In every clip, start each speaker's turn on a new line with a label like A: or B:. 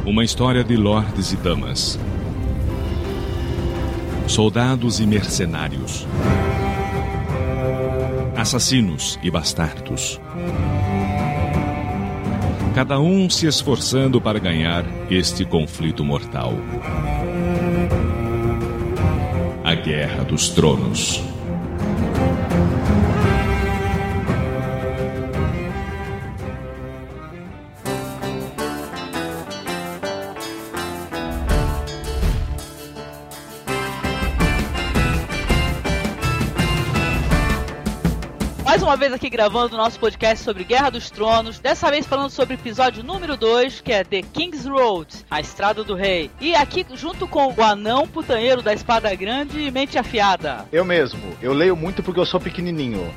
A: Uma história de lordes e damas, soldados e mercenários, assassinos e bastardos. Cada um se esforçando para ganhar este conflito mortal. A Guerra dos Tronos.
B: Mais uma vez aqui gravando o nosso podcast sobre Guerra dos Tronos, dessa vez falando sobre o episódio número 2, que é The King's Road, a Estrada do Rei. E aqui junto com o anão putanheiro da espada grande e mente afiada.
C: Eu mesmo, eu leio muito porque eu sou pequenininho.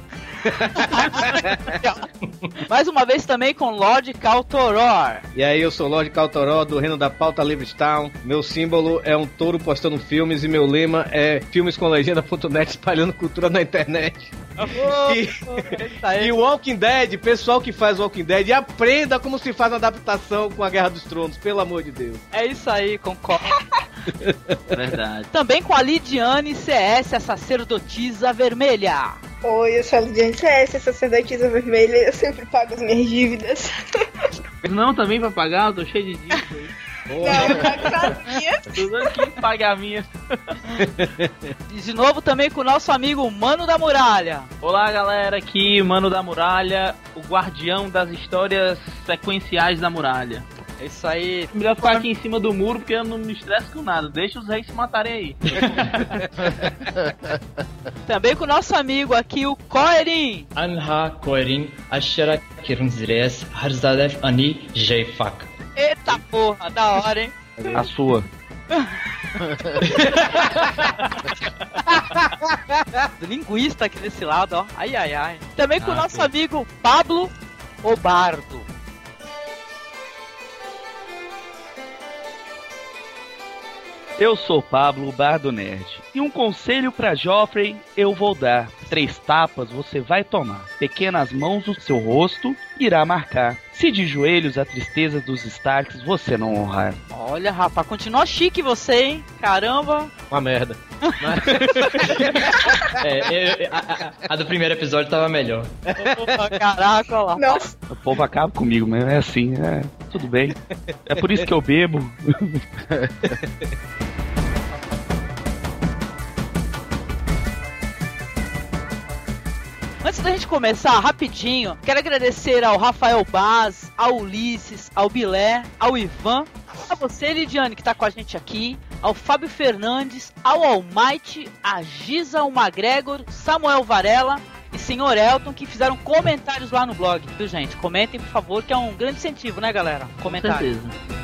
B: Mais uma vez também com Lord Kaltoror.
D: E aí, eu sou Lord Kaltoror do Reino da Pauta Livestown. Meu símbolo é um touro postando filmes e meu lema é filmescomlegenda.net, espalhando cultura na internet. E o Walking Dead, pessoal que faz Walking Dead, aprenda como se faz a adaptação com a Guerra dos Tronos, pelo amor de Deus.
B: É isso aí, concordo.
E: Verdade.
B: Também com a Lidiane CS, a sacerdotisa vermelha.
F: Oi, eu sou a Lidiane CS, a sacerdotisa vermelha, eu sempre pago as minhas dívidas.
E: Não, também pra pagar, eu tô cheio de dívidas aí.
F: Não, eu pago só as minhas.
E: Tudo aqui paga a minha.
B: E de novo também com o nosso amigo Mano da Muralha.
E: Olá galera, aqui Mano da Muralha, o guardião das histórias sequenciais da muralha.
B: É isso aí.
E: Melhor ficar aqui em cima do muro porque eu não me estresso com nada. Deixa os reis se matarem aí.
B: Também com o nosso amigo aqui, o Coerin.
G: Anha Coerin, Ashera Kirnzires, Harzadef Ani Jeifak.
B: Eita porra, da hora, hein?
E: A sua.
B: Linguista aqui desse lado, ó. Ai, ai, ai. Também com o nosso amigo Pablo Obardo.
H: Eu sou Pablo, o Bardo Nerd. E um conselho pra Joffrey eu vou dar. 3 tapas você vai tomar. Pequenas mãos no seu rosto irá marcar. Se de joelhos a tristeza dos Starks você não honrar.
B: Olha, rapaz, continua chique você, hein? Caramba.
D: Uma merda.
G: A do primeiro episódio tava melhor.
B: Opa, caraca, olha lá.
F: Nossa.
H: O povo acaba comigo, mas é assim, tudo bem. É por isso que eu bebo.
B: Antes da gente começar, rapidinho, quero agradecer ao Rafael Baz, ao Ulisses, ao Bilé, ao Ivan, a você, Lidiane, que tá com a gente aqui, ao Fábio Fernandes, ao Almighty, a Giza, o MacGregor, Samuel Varela e Senhor Elton, que fizeram comentários lá no blog, viu, gente? Comentem, por favor, que é um grande incentivo, né, galera? Comentário.
E: Com certeza.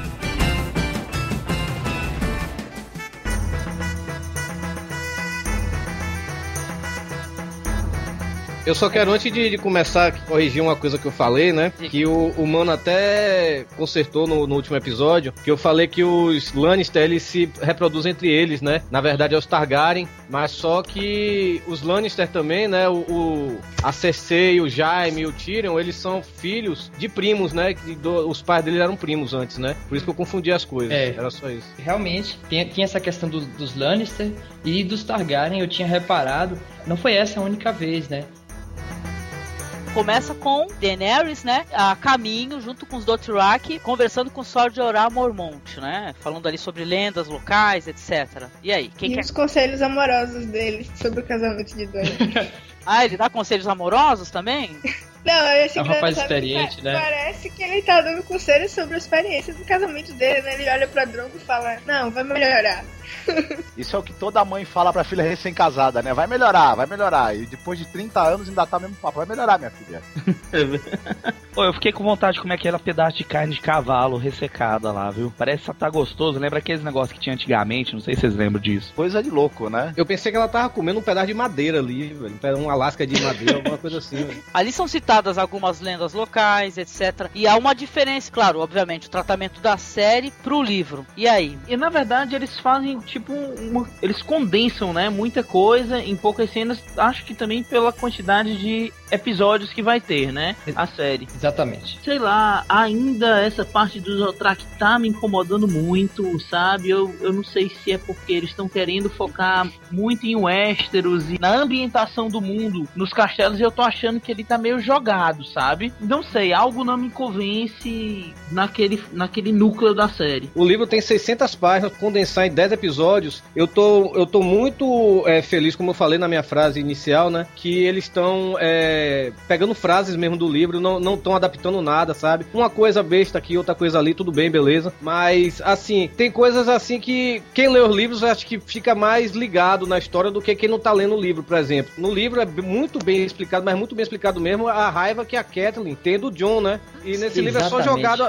D: Eu só quero, antes de começar, corrigir uma coisa que eu falei, né? Que o Mano até consertou no último episódio, que eu falei que os Lannister, eles se reproduzem entre eles, né? Na verdade é os Targaryen, mas só que os Lannister também, né? A Cersei, o Jaime e o Tyrion, eles são filhos de primos, né? Os pais deles eram primos antes, né? Por isso que eu confundi as coisas, era só isso.
G: Realmente, tinha essa questão dos Lannister e dos Targaryen, eu tinha reparado. Não foi essa a única vez, né?
B: Começa com Daenerys, né, a caminho, junto com os Dothraki, conversando com o Sor Jorah Mormont, né, falando ali sobre lendas locais, etc. E aí, quem quer...
F: os conselhos amorosos dele sobre o casamento de Dany.
B: Ah, ele dá conselhos amorosos também?
F: Não, esse
G: é um rapaz experiente, né?
F: Parece que ele tá dando conselhos sobre a experiência do casamento dele, né? Ele olha pra Drogo e fala, não, vai melhorar.
C: Isso é o que toda mãe fala pra filha recém-casada, né? Vai melhorar, vai melhorar. E depois de 30 anos ainda tá mesmo papo. Vai melhorar, minha filha.
H: Pô, eu fiquei com vontade de comer aquele pedaço de carne de cavalo ressecada lá, viu? Parece que tá gostoso. Lembra aqueles negócios que tinha antigamente? Não sei se vocês lembram disso.
C: Coisa de louco, né?
D: Eu pensei que ela tava comendo um pedaço de madeira ali, velho. Um Alasca de madeira, alguma coisa assim, velho.
B: Ali são situações citadas algumas lendas locais, etc. E há uma diferença, claro, obviamente, o tratamento da série pro livro. E aí?
E: E na verdade eles fazem tipo eles condensam, né, muita coisa em poucas cenas, acho que também pela quantidade de episódios que vai ter, né, a série.
G: Exatamente.
E: Sei lá, ainda essa parte do Dothraki tá me incomodando muito, sabe? Eu não sei se é porque eles estão querendo focar muito em Westeros e na ambientação do mundo, nos castelos, e eu tô achando que ele tá meio jogado, sabe? Não sei, algo não me convence naquele núcleo da série.
D: O livro tem 600 páginas, condensar em 10 episódios. Eu tô muito feliz, como eu falei na minha frase inicial, né? Que eles estão pegando frases mesmo do livro, não estão adaptando nada, sabe? Uma coisa besta aqui, outra coisa ali, tudo bem, beleza. Mas, assim, tem coisas assim que quem lê os livros acho que fica mais ligado na história do que quem não tá lendo o livro, por exemplo. No livro é muito bem explicado, mas muito bem explicado mesmo, a raiva que a Catelyn tem do John, né? E nesse livro é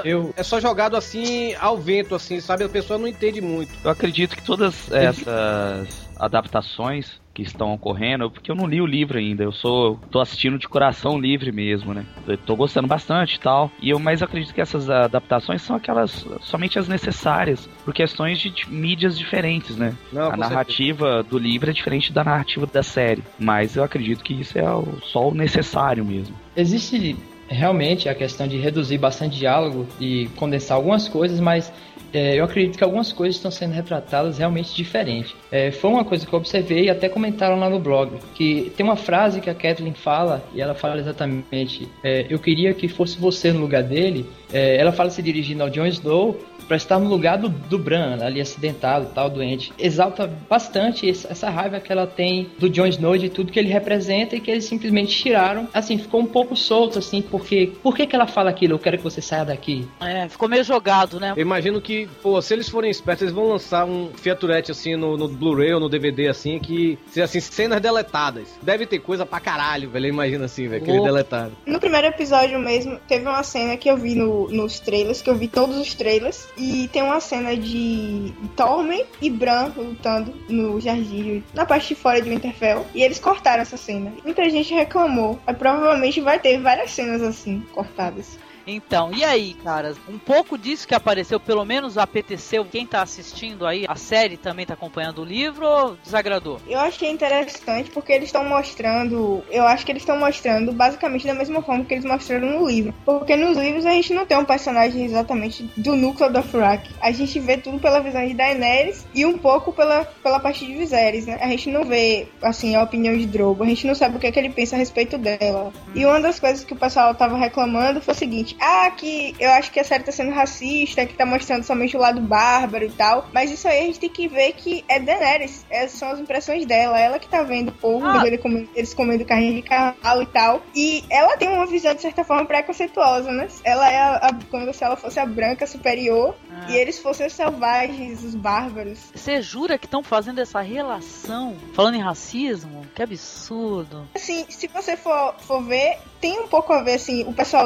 D: só jogado assim ao vento, assim, sabe? A pessoa não entende muito.
H: Eu acredito que todas essas adaptações que estão ocorrendo, porque eu não li o livro ainda, tô assistindo de coração livre mesmo, né? Eu tô gostando bastante e tal, mas eu acredito que essas adaptações são somente as necessárias, por questões de mídias diferentes, né? A narrativa do livro é diferente da narrativa da série, mas eu acredito que isso é só o necessário mesmo.
G: Existe realmente a questão de reduzir bastante diálogo e condensar algumas coisas, mas eu acredito que algumas coisas estão sendo retratadas realmente diferente. Foi uma coisa que eu observei e até comentaram lá no blog, que tem uma frase que a Catelyn fala, e ela fala exatamente, eu queria que fosse você no lugar dele. Ela fala se dirigindo ao Jon Snow, para estar no lugar do Bran, ali acidentado, tal, doente. Exalta bastante essa raiva que ela tem do Jon Snow, de tudo que ele representa, e que eles simplesmente tiraram. Assim, ficou um pouco solto, assim, porque... Por que ela fala aquilo? Eu quero que você saia daqui.
B: Ficou meio jogado, né?
D: Eu imagino que, se eles forem espertos, eles vão lançar um featurette, assim, no Blu-ray ou no DVD, assim, que... Assim, cenas deletadas. Deve ter coisa pra caralho, velho. Eu imagino assim, velho, aquele deletado.
F: No primeiro episódio mesmo, teve uma cena que eu vi nos trailers, que eu vi todos os trailers, e tem uma cena de Tormund e Bran lutando no jardim, na parte de fora de Winterfell, e eles cortaram essa cena. Muita gente reclamou, mas provavelmente vai ter várias cenas assim, cortadas.
B: Então, e aí, caras? Um pouco disso que apareceu, pelo menos apeteceu quem tá assistindo aí, a série também tá acompanhando o livro, ou desagradou?
F: Eu achei interessante porque eles estão mostrando, eu acho que eles estão mostrando basicamente da mesma forma que eles mostraram no livro. Porque nos livros a gente não tem um personagem exatamente do núcleo da Dothraki. A gente vê tudo pela visão de Daenerys e um pouco pela parte de Viserys, né? A gente não vê, assim, a opinião de Drogo, a gente não sabe o que é que ele pensa a respeito dela. E uma das coisas que o pessoal tava reclamando foi o seguinte: que eu acho que a série tá sendo racista, que tá mostrando somente o lado bárbaro e tal, mas isso aí a gente tem que ver que é Daenerys, essas são as impressões dela, ela que tá vendo o povo, eles comendo carne de cavalo e tal, e ela tem uma visão de certa forma preconceituosa, né? Ela é como se ela fosse a branca superior e eles fossem os selvagens, os bárbaros.
B: Você jura que estão fazendo essa relação, falando em racismo? Que absurdo.
F: Assim, se você for ver, tem um pouco a ver, assim, o pessoal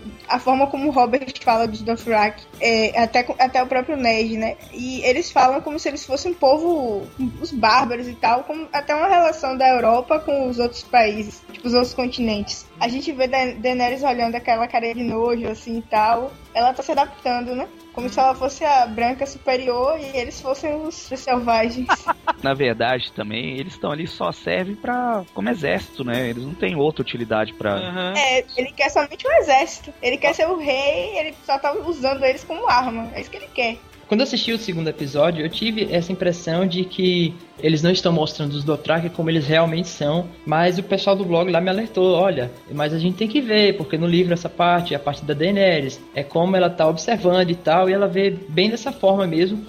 F: a forma como o Robert fala dos Dothraki, até o próprio Ned, né? E eles falam como se eles fossem um povo, os bárbaros e tal, como até uma relação da Europa com os outros países, tipo os outros continentes. A gente vê Daenerys olhando aquela cara de nojo, assim, e tal. Ela tá se adaptando, né? Como se ela fosse a branca superior e eles fossem os selvagens.
H: Na verdade, também, eles estão ali só servem como exército, né? Eles não têm outra utilidade pra...
F: Ele quer somente um exército. Ele quer ser o rei, ele só tá usando eles como arma. É isso que ele quer.
G: Quando eu assisti o segundo episódio, eu tive essa impressão de que eles não estão mostrando os Dothraki como eles realmente são, mas o pessoal do blog lá me alertou, olha, mas a gente tem que ver, porque no livro essa parte, a parte da Daenerys, é como ela tá observando e tal, e ela vê bem dessa forma mesmo,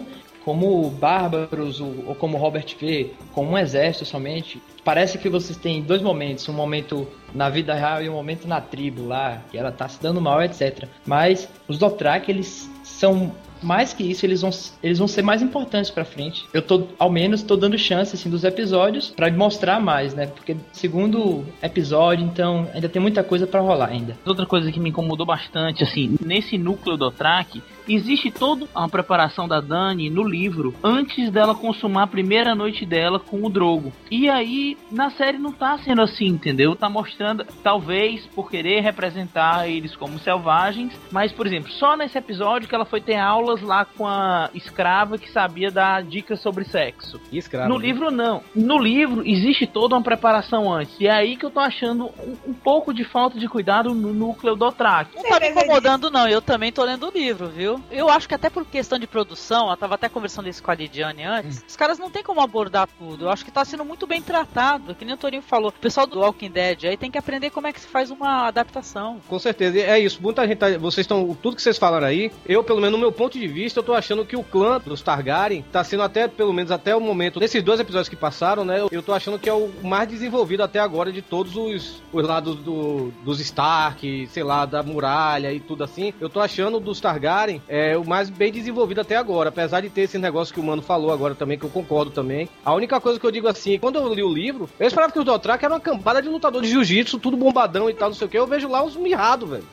G: como bárbaros, ou como Robert vê, como um exército somente. Parece que vocês têm dois momentos, um momento na vida real e um momento na tribo lá, que ela tá se dando mal, etc. Mas os Dothraki, eles são mais que isso, eles vão ser mais importantes pra frente. Eu ao menos tô dando chance, assim, dos episódios pra mostrar mais, né? Porque segundo episódio, então, ainda tem muita coisa pra rolar ainda.
E: Outra coisa que me incomodou bastante, assim, nesse núcleo do Dothraki, existe toda uma preparação da Dany no livro antes dela consumar a primeira noite dela com o Drogo. E aí, na série não tá sendo assim, entendeu? Tá mostrando, talvez por querer representar eles como selvagens, mas, por exemplo, só nesse episódio que ela foi ter aulas lá com a escrava que sabia dar dicas sobre sexo.
D: Escrava,
E: no livro, não. No livro, existe toda uma preparação antes. E é aí que eu tô achando um pouco de falta de cuidado no núcleo do Dothraki.
B: Não tá me incomodando, não. Eu também tô lendo o livro, viu? Eu acho que até por questão de produção, eu tava até conversando isso com a Lidiane antes, os caras não tem como abordar tudo. Eu acho que tá sendo muito bem tratado, que nem o Torinho falou. O pessoal do Walking Dead aí tem que aprender como é que se faz uma adaptação.
D: Com certeza, é isso. Muita gente vocês estão, tudo que vocês falaram aí, eu, pelo menos no meu ponto de vista, eu tô achando que o clã dos Targaryen tá sendo até, pelo menos até o momento, nesses 2 episódios que passaram, né, eu tô achando que é o mais desenvolvido até agora de todos os lados dos Stark, sei lá, da muralha e tudo assim. Eu tô achando dos Targaryen o mais bem desenvolvido até agora, apesar de ter esse negócio que o Mano falou agora também, que eu concordo também. A única coisa que eu digo assim, quando eu li o livro, eu esperava que os Dothraki eram uma cambada de lutador de jiu-jitsu, tudo bombadão e tal, não sei o que, eu vejo lá uns mirrados, velho.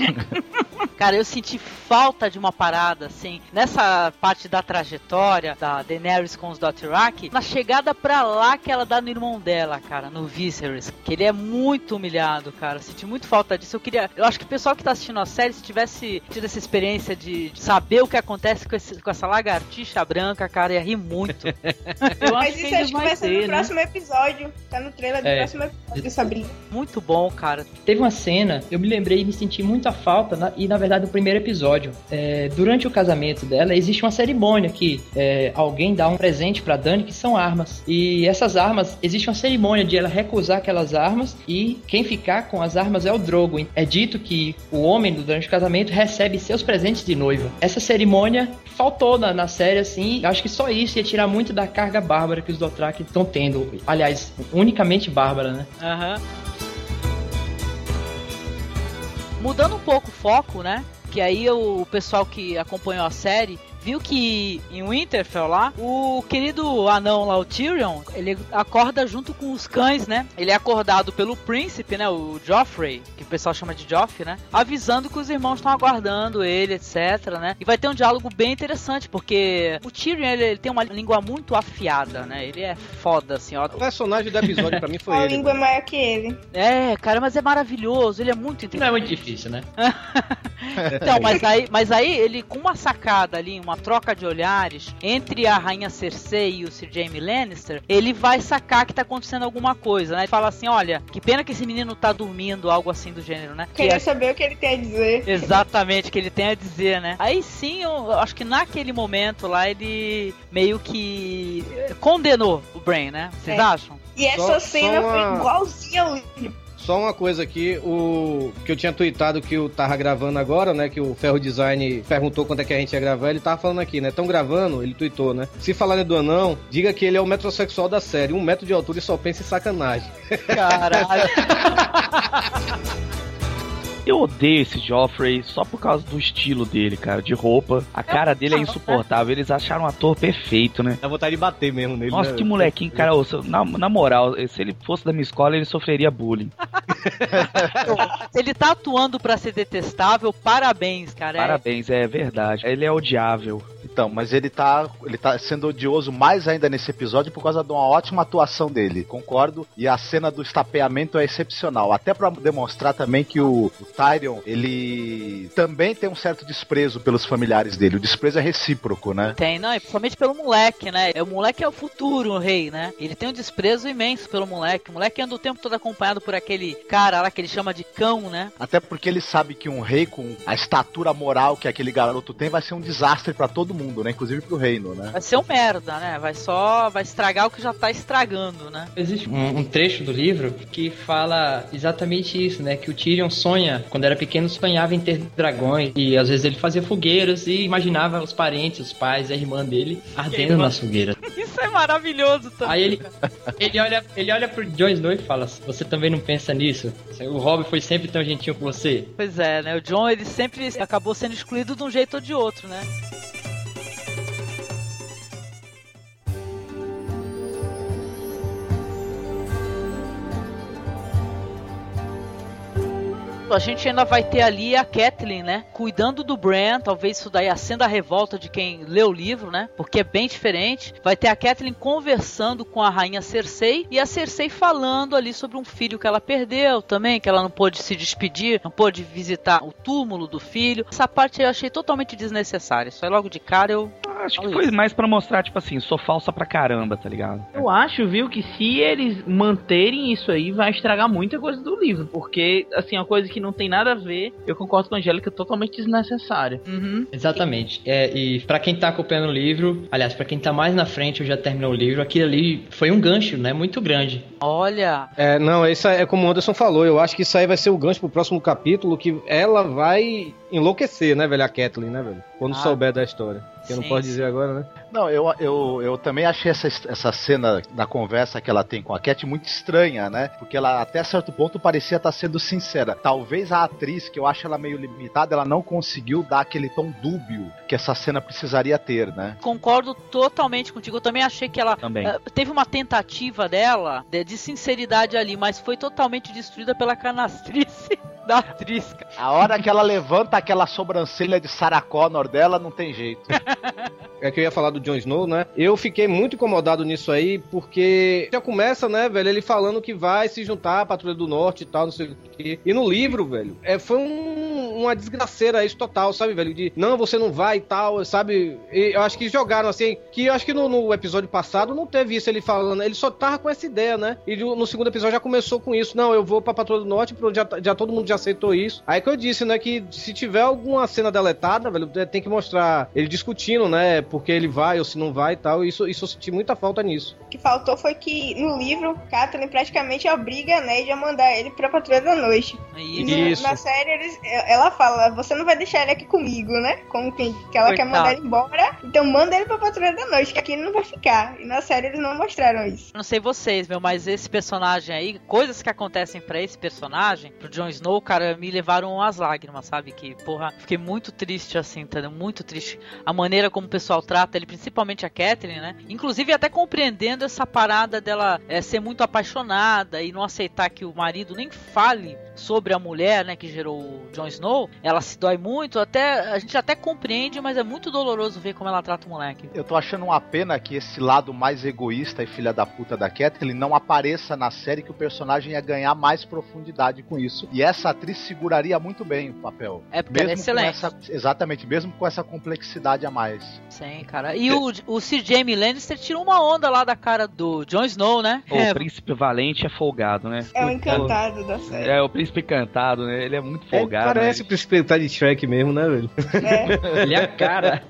B: Cara, eu senti falta de uma parada, assim, nessa parte da trajetória da Daenerys com os Dothraki, na chegada pra lá que ela dá no irmão dela, cara, no Viserys, que ele é muito humilhado, cara, eu senti muito falta disso. Eu acho que o pessoal que tá assistindo a série, se tivesse tido essa experiência de saber o que acontece com essa lagartixa branca, cara, ia rir muito.
F: Mas isso acho que vai ser no próximo episódio, tá no trailer do próximo episódio, Sabrina.
B: Muito bom, cara.
G: Teve uma cena, eu me lembrei e me senti muita falta, na verdade, no primeiro episódio. Durante o casamento dela, existe uma cerimônia que alguém dá um presente pra Dany, que são armas. E essas armas, existe uma cerimônia de ela recusar aquelas armas, e quem ficar com as armas é o Drogo. É dito que o homem, durante o casamento, recebe seus presentes de noiva. Essa cerimônia faltou na série, assim. Acho que só isso ia tirar muito da carga bárbara que os Dothraki estão tendo. Aliás, unicamente bárbara, né?
B: Aham. Mudando um pouco o foco, né? Que aí o pessoal que acompanhou a série viu que em Winterfell lá, o querido anão lá, o Tyrion, ele acorda junto com os cães, né? Ele é acordado pelo príncipe, né? O Joffrey, que o pessoal chama de Joff, né? Avisando que os irmãos estão aguardando ele, etc, né? E vai ter um diálogo bem interessante, porque o Tyrion, ele tem uma língua muito afiada, né? Ele é foda, assim, ó.
D: O personagem do episódio pra mim foi
F: ele.
D: A
F: língua é maior que ele.
B: É, cara, mas é maravilhoso, ele é muito inteligente.
G: Não é muito difícil, né?
B: Então, mas aí ele, com uma sacada ali, uma troca de olhares entre a rainha Cersei e o Sir Jaime Lannister, ele vai sacar que tá acontecendo alguma coisa, né? Ele fala assim, olha, que pena que esse menino tá dormindo, algo assim do gênero, né?
F: Queria saber o que ele tem a dizer.
B: Exatamente, o que ele tem a dizer, né? Aí sim, eu acho que naquele momento lá, ele meio que condenou o Bran, né? Vocês acham?
F: E essa cena foi igualzinha ao livro.
D: Só uma coisa aqui, que eu tinha tweetado que eu tava gravando agora, né? Que o Ferro Design perguntou quando é que a gente ia gravar. Ele tava falando aqui, né? Tão gravando, ele tweetou, né? Se falarem do anão, diga que ele é o metrosexual da série. 1 metro de altura e só pensa em sacanagem.
B: Caralho.
H: Eu odeio esse Joffrey só por causa do estilo dele, cara, de roupa. A cara dele é insuportável. Eles acharam um ator perfeito, né?
D: Dá vontade de bater mesmo nele.
H: Nossa,
D: né?
H: que molequinho, cara. Na moral, se ele fosse da minha escola, ele sofreria bullying.
B: Ele tá atuando pra ser detestável, parabéns, cara.
H: Parabéns, é verdade. Ele é odiável.
C: Então, mas ele tá sendo odioso mais ainda nesse episódio por causa de uma ótima atuação dele, concordo. E a cena do estapeamento é excepcional, até pra demonstrar também que o Tyrion, ele também tem um certo desprezo pelos familiares dele. O desprezo é recíproco, né?
B: Tem, não, e principalmente pelo moleque, né? O moleque é o futuro rei, né? Ele tem um desprezo imenso pelo moleque. O moleque anda o tempo todo acompanhado por aquele cara lá que ele chama de cão, né?
C: Até porque ele sabe que um rei com a estatura moral que aquele garoto tem vai ser um desastre pra todo mundo, né? Inclusive pro reino, né?
B: Vai ser um merda, né? Vai estragar o que já tá estragando, né?
G: Existe um trecho do livro que fala exatamente isso, né? Que o Tyrion sonha, quando era pequeno, sonhava em ter dragões. E às vezes ele fazia fogueiras e imaginava os parentes, os pais, a irmã dele ardendo nas fogueiras.
B: Isso é maravilhoso também.
G: Aí ele olha pro Jon Snow e fala: você também não pensa nisso? O Robb foi sempre tão gentil com você?
B: Pois é, né? O Jon, ele sempre acabou sendo excluído de um jeito ou de outro, né? a gente ainda vai ter ali a Catelyn, né? Cuidando do Bran, talvez isso daí acenda a revolta de quem lê o livro, né? Porque é bem diferente. Vai ter a Catelyn conversando com a rainha Cersei e a Cersei falando ali sobre um filho que ela perdeu também, que ela não pôde se despedir, não pôde visitar o túmulo do filho. Essa parte eu achei totalmente desnecessária. Só logo de cara eu...
H: Acho que foi mais pra mostrar, tipo assim, sou falsa pra caramba, tá ligado?
E: Eu acho, viu, que se eles manterem isso aí, vai estragar muita coisa do livro. Porque, assim, uma coisa que não tem nada a ver, eu concordo com a Angélica, totalmente desnecessária.
B: Uhum.
G: Exatamente. E pra quem tá acompanhando o livro, aliás, pra quem tá mais na frente, eu já terminou o livro, aquilo ali foi um gancho, né? Muito grande.
B: Olha...
D: Não, isso é como o Anderson falou, eu acho que isso aí vai ser o gancho pro próximo capítulo, que ela vai enlouquecer, né, velho, a Catelyn, né, velho? Quando souber da história. Que não pode dizer agora, né?
C: Não, eu também achei essa cena da conversa que ela tem com a Cat muito estranha, né? Porque ela até certo ponto parecia estar sendo sincera. Talvez a atriz, que eu acho ela meio limitada, ela não conseguiu dar aquele tom dúbio que essa cena precisaria ter, né?
B: Concordo totalmente contigo. Eu também achei que ela teve uma tentativa dela de sinceridade ali, mas foi totalmente destruída pela canastrice da atriz.
C: A hora que ela levanta aquela sobrancelha de Sarah Connor dela, não tem jeito.
D: É que eu ia falar do Jon Snow, né? Eu fiquei muito incomodado nisso aí, porque já começa, né, velho, ele falando que vai se juntar à Patrulha do Norte e tal, não sei o quê. E no livro, velho, foi uma desgraceira isso total, sabe, velho? De, não, você não vai e tal, sabe? E eu acho que jogaram assim, que eu acho que no episódio passado não teve isso, ele falando, ele só tava com essa ideia, né? E no segundo episódio já começou com isso, não, eu vou pra Patrulha do Norte, já todo mundo já aceitou isso. Aí que eu disse, né, que se tiver alguma cena deletada, velho, tem que mostrar ele discutindo, né, porque ele vai ou se não vai e tal, e isso eu senti muita falta nisso.
F: O que faltou foi que no livro, Catelyn praticamente obriga a Ned a mandar ele pra Patrulha da Noite.
D: Isso.
F: Na série, ela fala, você não vai deixar ele aqui comigo, né? Como que ela quer mandar ele embora, então manda ele pra Patrulha da Noite, que aqui ele não vai ficar. E na série eles não mostraram isso.
B: Não sei vocês, mas esse personagem aí, coisas que acontecem pra esse personagem, pro Jon Snow, cara, me levaram às lágrimas, sabe? Que, porra, fiquei muito triste assim, entendeu? Muito triste. A maneira como o pessoal trata ele, principalmente a Catelyn, né? Inclusive até compreendendo essa parada dela ser muito apaixonada e não aceitar que o marido nem fale sobre a mulher, né, que gerou o Jon Snow. Ela se dói muito, a gente até compreende, mas é muito doloroso ver como ela trata o moleque.
C: Eu tô achando uma pena que esse lado mais egoísta e filha da puta da Catelyn não apareça na série, que o personagem ia ganhar mais profundidade com isso. E essa atriz seguraria muito bem o papel.
B: É porque ela é excelente.
C: Exatamente, mesmo com essa complexidade a mais.
B: Sim, cara. E o Sir Jaime Lannister tirou uma onda lá da cara do Jon Snow, né?
H: O príncipe valente é folgado, né?
F: É o encantado da série.
H: É o príncipe encantado, né? Ele é muito folgado.
D: Parece o príncipe encantado de Shrek mesmo, né, velho?
G: Ele é a cara.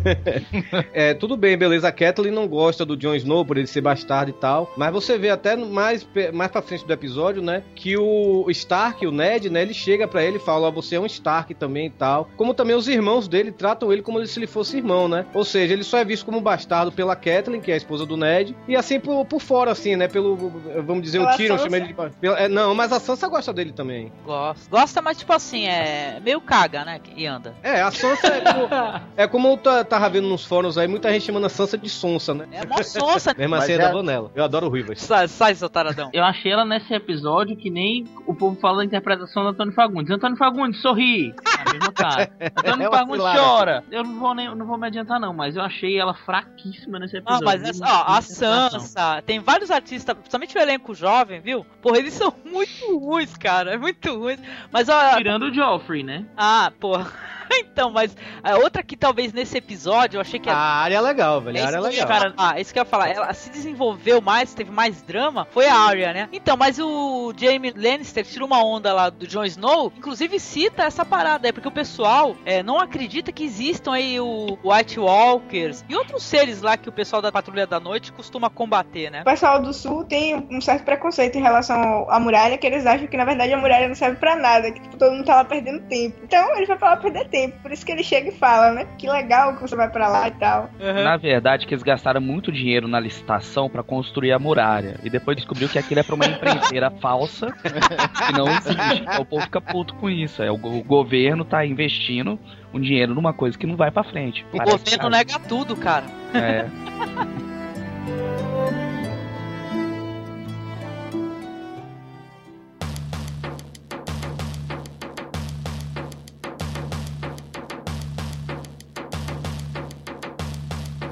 D: Tudo bem, beleza. A Catelyn não gosta do Jon Snow por ele ser bastardo e tal, mas você vê até mais pra frente do episódio, né, que o Stark, o Ned, né, ele chega pra ele e fala, você é um Stark também e tal. Como também os irmãos dele tratam ele como se ele fosse irmão, né? Ou seja, ele só é visto como bastardo pela Catelyn, que é a esposa do Ned, e assim por fora, assim, né, vamos dizer, o Tyrion chama ele de... não, mas a Sansa gosta dele também.
B: Gosta, mas tipo assim, é meio caga, né, e anda.
D: A Sansa é como eu tava vendo nos fóruns aí, muita gente chamando a Sansa de sonsa, né?
B: É uma sonsa.
D: Mesmo assim, eu vou nela. Eu adoro ruivas.
B: Sai, seu taradão.
E: Eu achei ela nesse episódio que nem o povo fala da interpretação do Antônio Fagundes. Antônio Fagundes, sorri! A mesma cara. Antônio Fagundes chora. Eu não vou me adiantar não, mas eu achei ela fraquíssima nesse episódio.
B: Mas a Sansa, tem vários artistas, principalmente o elenco jovem, viu? Porra, eles são muito ruins, cara. É muito ruins. Mas
E: tirando o Joffrey, né?
B: Porra. Então, mas a outra que talvez nesse episódio eu achei que...
D: A área é legal, velho. A área é legal.
B: Cara, isso que eu ia falar. Ela se desenvolveu mais, teve mais drama, foi a Arya, né? Então, mas o Jaime Lannister tirou uma onda lá do Jon Snow, inclusive cita essa parada aí, porque o pessoal não acredita que existam aí o White Walkers e outros seres lá que o pessoal da Patrulha da Noite costuma combater, né?
F: O pessoal do Sul tem um certo preconceito em relação à muralha, que eles acham que na verdade a muralha não serve pra nada, que tipo, todo mundo tá lá perdendo tempo. Então ele vai pra lá perder tempo. Por isso que ele chega e fala, né? Que legal que você vai pra lá e tal.
H: Uhum. Na verdade, que eles gastaram muito dinheiro na licitação pra construir a muralha. E depois descobriu que aquilo é pra uma empreiteira falsa que não existe. O povo fica puto com isso. O governo tá investindo um dinheiro numa coisa que não vai pra frente.
B: O governo nega tudo, cara.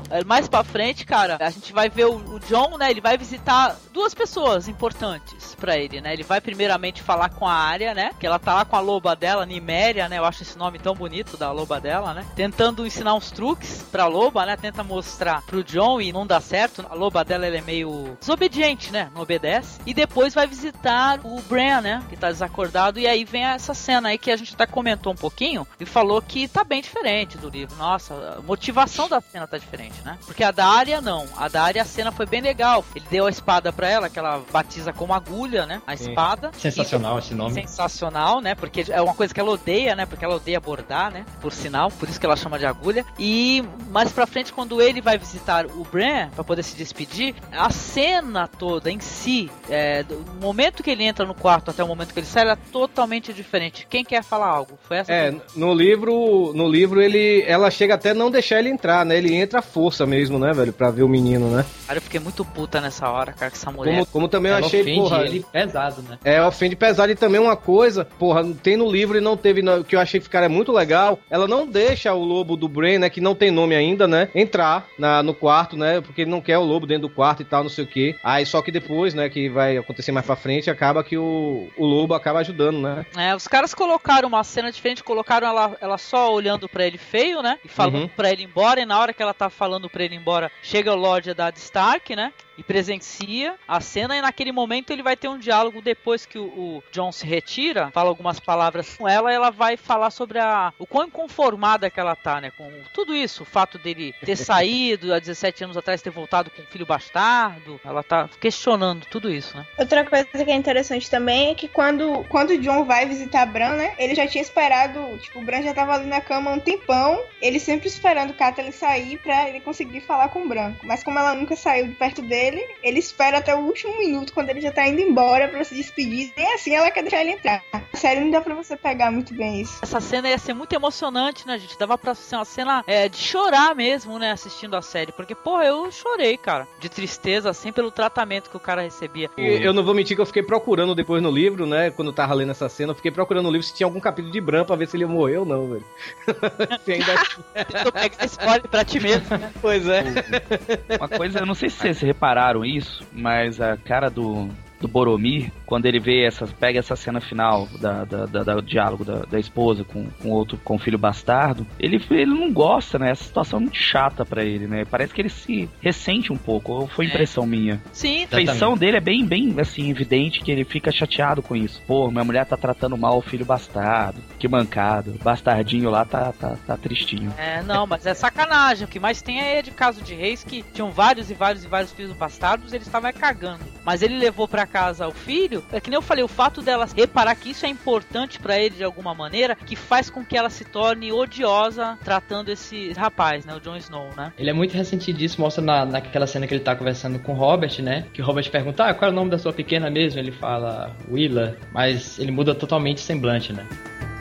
B: mais pra frente, cara, a gente vai ver o Jon, né? Ele vai visitar duas pessoas importantes pra ele, né? Ele vai primeiramente falar com a Arya, né? Que ela tá lá com a loba dela, Nymeria, né? Eu acho esse nome tão bonito da loba dela, né? Tentando ensinar uns truques pra loba, né? Tenta mostrar pro Jon e não dá certo. A loba dela, ela é meio desobediente, né? Não obedece. E depois vai visitar o Bran, né? Que tá desacordado. E aí vem essa cena aí que a gente até comentou um pouquinho e falou que tá bem diferente do livro. Nossa, a motivação da cena tá diferente, né? Porque a da Arya, não. A da Arya, a cena foi bem legal. Ele deu a espada pra ela, que ela batiza como agulha, né? A espada.
G: Sensacional esse nome.
B: Sensacional, né? Porque é uma coisa que ela odeia, né? Porque ela odeia bordar, né? Por sinal, por isso que ela chama de agulha. E mais pra frente, quando ele vai visitar o Bran, pra poder se despedir, a cena toda em si, do momento que ele entra no quarto até o momento que ele sai, ela é totalmente diferente. Quem quer falar algo? Foi essa?
D: No livro ela chega até não deixar ele entrar, né? Ele entra à força mesmo, né, velho? Pra ver o menino, né?
B: Cara, eu fiquei muito puta nessa hora, cara, com essa mulher.
D: Como também eu achei, porra...
G: ele pesado, né?
D: Ofende pesado. E também uma coisa, porra, tem no livro e não teve, que eu achei que cara é muito legal, ela não deixa o lobo do Bran, né, que não tem nome ainda, né, entrar no quarto, né, porque ele não quer o lobo dentro do quarto e tal, não sei o que. Aí só que depois, né, que vai acontecer mais pra frente, acaba que o lobo acaba ajudando, né.
B: Os caras colocaram uma cena diferente, colocaram ela só olhando pra ele feio, né, e falando pra ele ir embora, e na hora que ela tá falando pra ele ir embora, chega o Lord Eddard Stark, né, e presencia a cena, e naquele momento ele vai ter um diálogo depois que o Jon se retira, fala algumas palavras com ela, e ela vai falar sobre o quão inconformada que ela tá, né, com tudo isso, o fato dele ter saído há 17 anos atrás, ter voltado com um filho bastardo, ela tá questionando tudo isso, né.
F: Outra coisa que é interessante também é que quando o Jon vai visitar Bran, né, ele já tinha esperado, tipo, o Bran já tava ali na cama há um tempão, ele sempre esperando o Catelyn sair pra ele conseguir falar com o Bran, mas como ela nunca saiu de perto dele, ele espera até o último minuto, quando ele já tá indo embora pra se despedir, e assim ela quer deixar ele entrar. A série não dá pra você pegar muito bem isso.
B: Essa cena ia ser muito emocionante, né, gente? Dava pra ser uma cena de chorar mesmo, né, assistindo a série, porque, porra, eu chorei, cara, de tristeza, assim, pelo tratamento que o cara recebia.
D: E eu não vou mentir que eu fiquei procurando depois no livro, né, quando eu tava lendo essa cena, eu fiquei procurando no livro se tinha algum capítulo de Bran pra ver se ele morreu ou não, velho. Se ainda...
B: Tentou pegar spoiler pra ti mesmo, né?
D: Pois é.
H: Uma coisa, eu não sei se vocês repararam isso, mas a cara do Boromir, quando ele pega essa cena final do diálogo da esposa com o filho bastardo, ele não gosta, né? Essa situação é muito chata pra ele, né? Parece que ele se ressente um pouco, ou foi impressão minha.
B: Sim.
H: A feição dele é bem, assim, evidente que ele fica chateado com isso. Pô, minha mulher tá tratando mal o filho bastardo, que mancado, o bastardinho lá tá tristinho.
B: Não, mas é sacanagem, o que mais tem é de caso de reis que tinham vários e vários e vários filhos bastardos, eles estavam cagando. Mas ele levou pra casa o filho, é que nem eu falei, o fato dela reparar que isso é importante pra ele de alguma maneira, que faz com que ela se torne odiosa tratando esse rapaz, né, o Jon Snow, né?
G: Ele é muito ressentidíssimo, mostra naquela cena que ele tá conversando com o Robert, né, que o Robert pergunta, qual é o nome da sua pequena mesmo? Ele fala, Willa, mas ele muda totalmente o semblante, né?